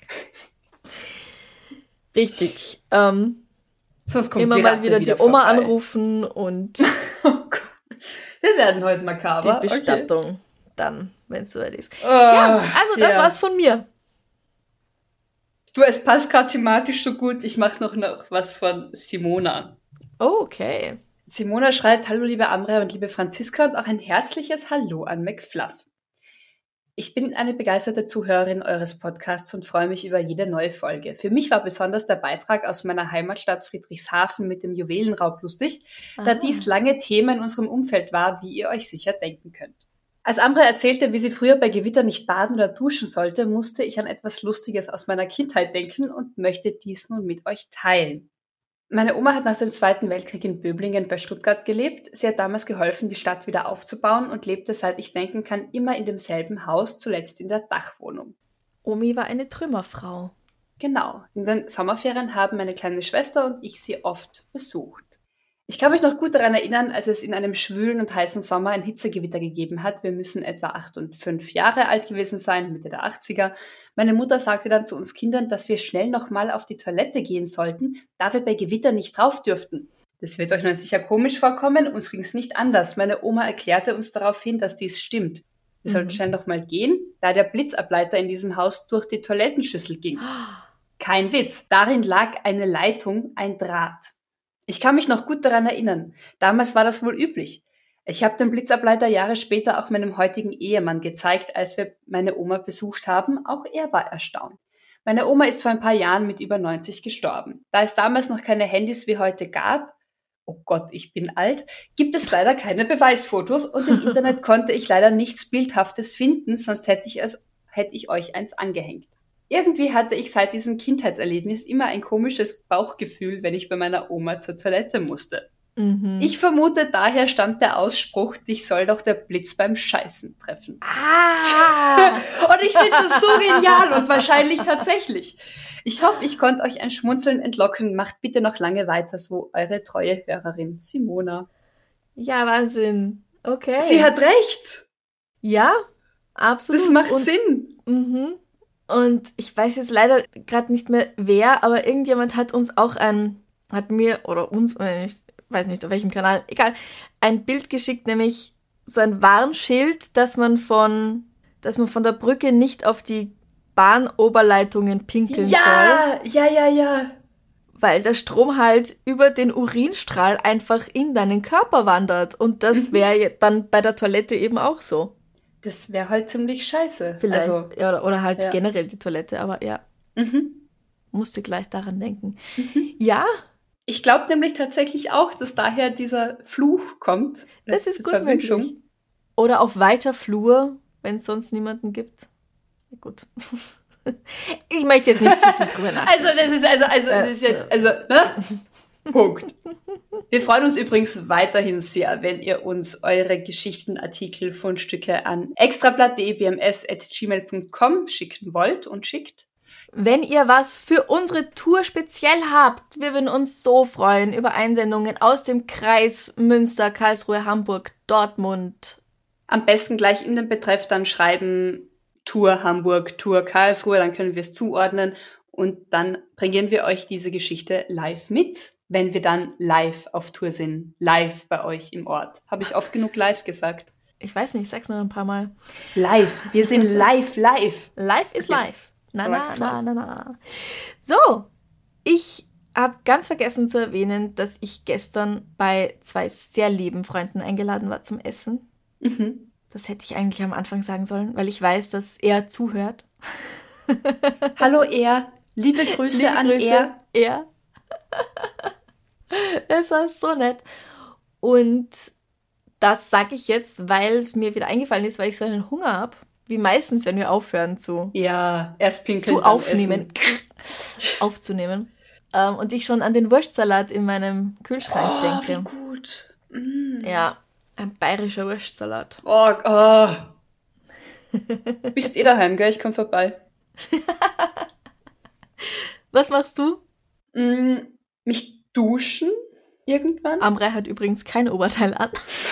Richtig.
Sonst kommt
Immer
die
mal
Ratte
wieder die Oma
vorbei.
anrufen und
Oh Gott. Wir werden heute
die
makaber.
Bestattung dann, wenn es soweit ist.
Okay.
Ja, also das
ja.
war's von mir.
Du, es passt gerade thematisch so gut. Ich mache noch was von Simona.
Oh, okay.
Simona schreibt: Hallo liebe Amre und liebe Franziska und auch ein herzliches Hallo an McFluff. Ich bin eine begeisterte Zuhörerin eures Podcasts und freue mich über jede neue Folge. Für mich war besonders der Beitrag aus meiner Heimatstadt Friedrichshafen mit dem Juwelenraub lustig, da dies lange Thema in unserem Umfeld war, wie ihr euch sicher denken könnt. Als Amre erzählte, wie sie früher bei Gewitter nicht baden oder duschen sollte, musste ich an etwas Lustiges aus meiner Kindheit denken und möchte dies nun mit euch teilen. Meine Oma hat nach dem Zweiten Weltkrieg in Böblingen bei Stuttgart gelebt. Sie hat damals geholfen, die Stadt wieder aufzubauen und lebte, seit ich denken kann, immer in demselben Haus, zuletzt in der Dachwohnung.
Omi war eine Trümmerfrau.
Genau, in den Sommerferien haben meine kleine Schwester und ich sie oft besucht. Ich kann mich noch gut daran erinnern, als es in einem schwülen und heißen Sommer ein Hitzegewitter gegeben hat. Wir müssen etwa 8 und 5 Jahre alt gewesen sein, Mitte der 80er. Meine Mutter sagte dann zu uns Kindern, dass wir schnell nochmal auf die Toilette gehen sollten, da wir bei Gewitter nicht drauf dürften. Das wird euch dann sicher komisch vorkommen, uns ging es nicht anders. Meine Oma erklärte uns daraufhin, dass dies stimmt. Wir sollten schnell nochmal gehen, da der Blitzableiter in diesem Haus durch die Toilettenschüssel ging. Kein Witz, darin lag eine Leitung, ein Draht. Ich kann mich noch gut daran erinnern. Damals war das wohl üblich. Ich habe den Blitzableiter Jahre später auch meinem heutigen Ehemann gezeigt, als wir meine Oma besucht haben. Auch er war erstaunt. Meine Oma ist vor ein paar Jahren mit über 90 gestorben. Da es damals noch keine Handys wie heute gab, oh Gott, ich bin alt, gibt es leider keine Beweisfotos und im Internet konnte ich leider nichts Bildhaftes finden, sonst hätte ich euch eins angehängt. Irgendwie hatte ich seit diesem Kindheitserlebnis immer ein komisches Bauchgefühl, wenn ich bei meiner Oma zur Toilette musste. Ich vermute, daher stammt der Ausspruch, dich soll doch der Blitz beim Scheißen treffen. Und ich finde das so genial und wahrscheinlich tatsächlich. Ich hoffe, ich konnte euch ein Schmunzeln entlocken. Macht bitte noch lange weiter so, eure treue Hörerin Simona.
Ja, Wahnsinn. Okay.
Sie hat recht.
Ja, absolut.
Das macht Sinn.
Und ich weiß jetzt leider gerade nicht mehr wer, aber irgendjemand hat uns auch hat mir oder uns, ich weiß nicht auf welchem Kanal, egal, ein Bild geschickt, nämlich so ein Warnschild, dass man von der Brücke nicht auf die Bahnoberleitungen pinkeln soll.
Ja.
Weil der Strom halt über den Urinstrahl einfach in deinen Körper wandert. Und das wäre dann bei der Toilette eben auch so.
Das wäre halt ziemlich scheiße.
Vielleicht.
Also,
oder halt generell die Toilette, aber ja. Musste gleich daran denken. Ja.
Ich glaube nämlich tatsächlich auch, dass daher dieser Fluch kommt.
Das ist gut möglich. Oder auf weiter Flur, wenn es sonst niemanden gibt. Ja, gut. Ich möchte jetzt nicht zu viel drüber nachdenken.
Das ist jetzt, ne? Punkt. Wir freuen uns übrigens weiterhin sehr, wenn ihr uns eure Geschichtenartikel, Fundstücke an extrablatt.bms@gmail.com schicken wollt und schickt.
Wenn ihr was für unsere Tour speziell habt, wir würden uns so freuen über Einsendungen aus dem Kreis Münster, Karlsruhe, Hamburg, Dortmund.
Am besten gleich in den Betreff dann schreiben Tour Hamburg, Tour Karlsruhe, dann können wir es zuordnen und dann bringen wir euch diese Geschichte live mit, wenn wir dann live auf Tour sind, live bei euch im Ort. Habe ich oft genug live gesagt?
Ich weiß nicht, sag's noch ein paar Mal.
Live, wir sind live.
Live ist live. Na. So, ich habe ganz vergessen zu erwähnen, dass ich gestern bei 2 sehr lieben Freunden eingeladen war zum Essen. Das hätte ich eigentlich am Anfang sagen sollen, weil ich weiß, dass er zuhört.
Hallo er, liebe Grüße an er.
Es war so nett. Und das sage ich jetzt, weil es mir wieder eingefallen ist, weil ich so einen Hunger habe. Wie meistens, wenn wir aufhören zu
erst pinkeln,
zu aufnehmen, aufzunehmen. Und ich schon an den Wurstsalat in meinem Kühlschrank denke.
Wie gut.
Ja, ein bayerischer Wurstsalat.
Bist daheim, gell? Ich komm vorbei.
Was machst du?
Mich duschen irgendwann.
Amrei hat übrigens kein Oberteil an.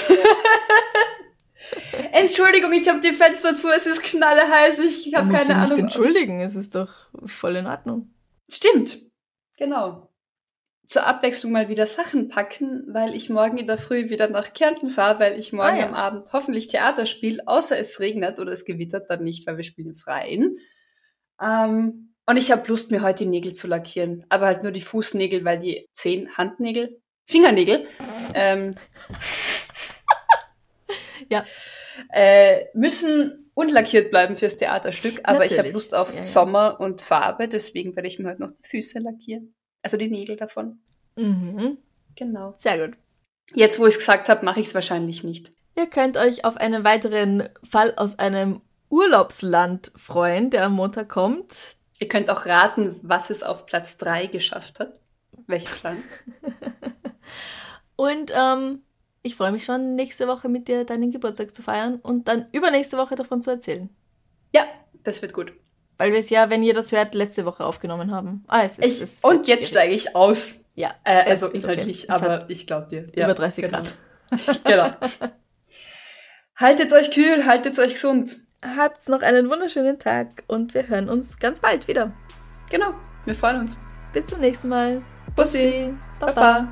Entschuldigung, ich habe die Fenster zu, es ist knallheiß, ich habe keine Ahnung.
Nicht entschuldigen, es ist doch voll in Ordnung.
Stimmt, genau. Zur Abwechslung mal wieder Sachen packen, weil ich morgen in der Früh wieder nach Kärnten fahre, weil ich morgen am Abend hoffentlich Theater spiele, außer es regnet oder es gewittert dann nicht, weil wir spielen im Freien. Und ich habe Lust, mir heute die Nägel zu lackieren, aber halt nur die Fußnägel, weil die Fingernägel, müssen unlackiert bleiben fürs Theaterstück, aber natürlich. Ich habe Lust auf Sommer und Farbe, deswegen werde ich mir heute noch die Füße lackieren. Also die Nägel davon. Genau.
Sehr gut.
Jetzt, wo ich es gesagt habe, mache ich es wahrscheinlich nicht.
Ihr könnt euch auf einen weiteren Fall aus einem Urlaubsland freuen, der am Montag kommt.
Ihr könnt auch raten, was es auf Platz 3 geschafft hat. Welches Land?
Und ich freue mich schon, nächste Woche mit dir deinen Geburtstag zu feiern und dann übernächste Woche davon zu erzählen.
Ja, das wird gut.
Weil wir es ja, wenn ihr das hört, letzte Woche aufgenommen haben.
Und jetzt steige ich aus.
Ja.
Also inhaltlich, okay. Aber ich glaube dir.
Ja, über 30 Grad.
Genau. Haltet euch kühl, haltet euch gesund.
Habt noch einen wunderschönen Tag und wir hören uns ganz bald wieder.
Genau, wir freuen uns.
Bis zum nächsten Mal.
Bussi.
Baba.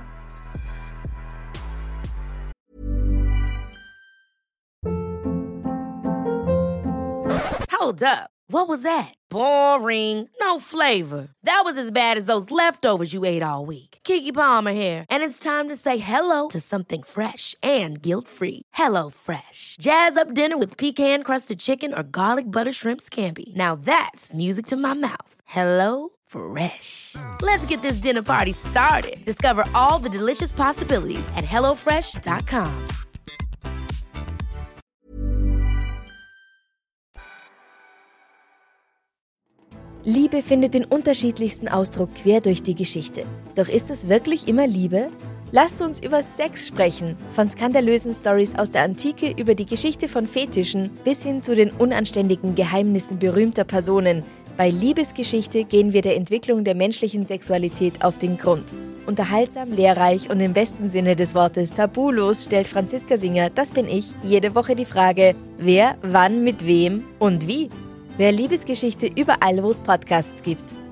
Hold up. What was that? Boring. No flavor. That was as bad as those leftovers you ate all week. Keke Palmer here. And it's time to say hello to something fresh and guilt-free. Hello Fresh. Jazz up dinner with pecan-crusted chicken or garlic butter shrimp scampi. Now that's music to my mouth. Hello Fresh. Let's get this dinner party started. Discover all the delicious possibilities at HelloFresh.com.
Liebe findet den unterschiedlichsten Ausdruck quer durch die Geschichte. Doch ist es wirklich immer Liebe? Lasst uns über Sex sprechen. Von skandalösen Storys aus der Antike über die Geschichte von Fetischen bis hin zu den unanständigen Geheimnissen berühmter Personen. Bei Liebesgeschichte gehen wir der Entwicklung der menschlichen Sexualität auf den Grund. Unterhaltsam, lehrreich und im besten Sinne des Wortes tabulos stellt Franziska Singer, das bin ich, jede Woche die Frage, wer, wann, mit wem und wie. Wer Liebesgeschichte überall, wo es Podcasts gibt.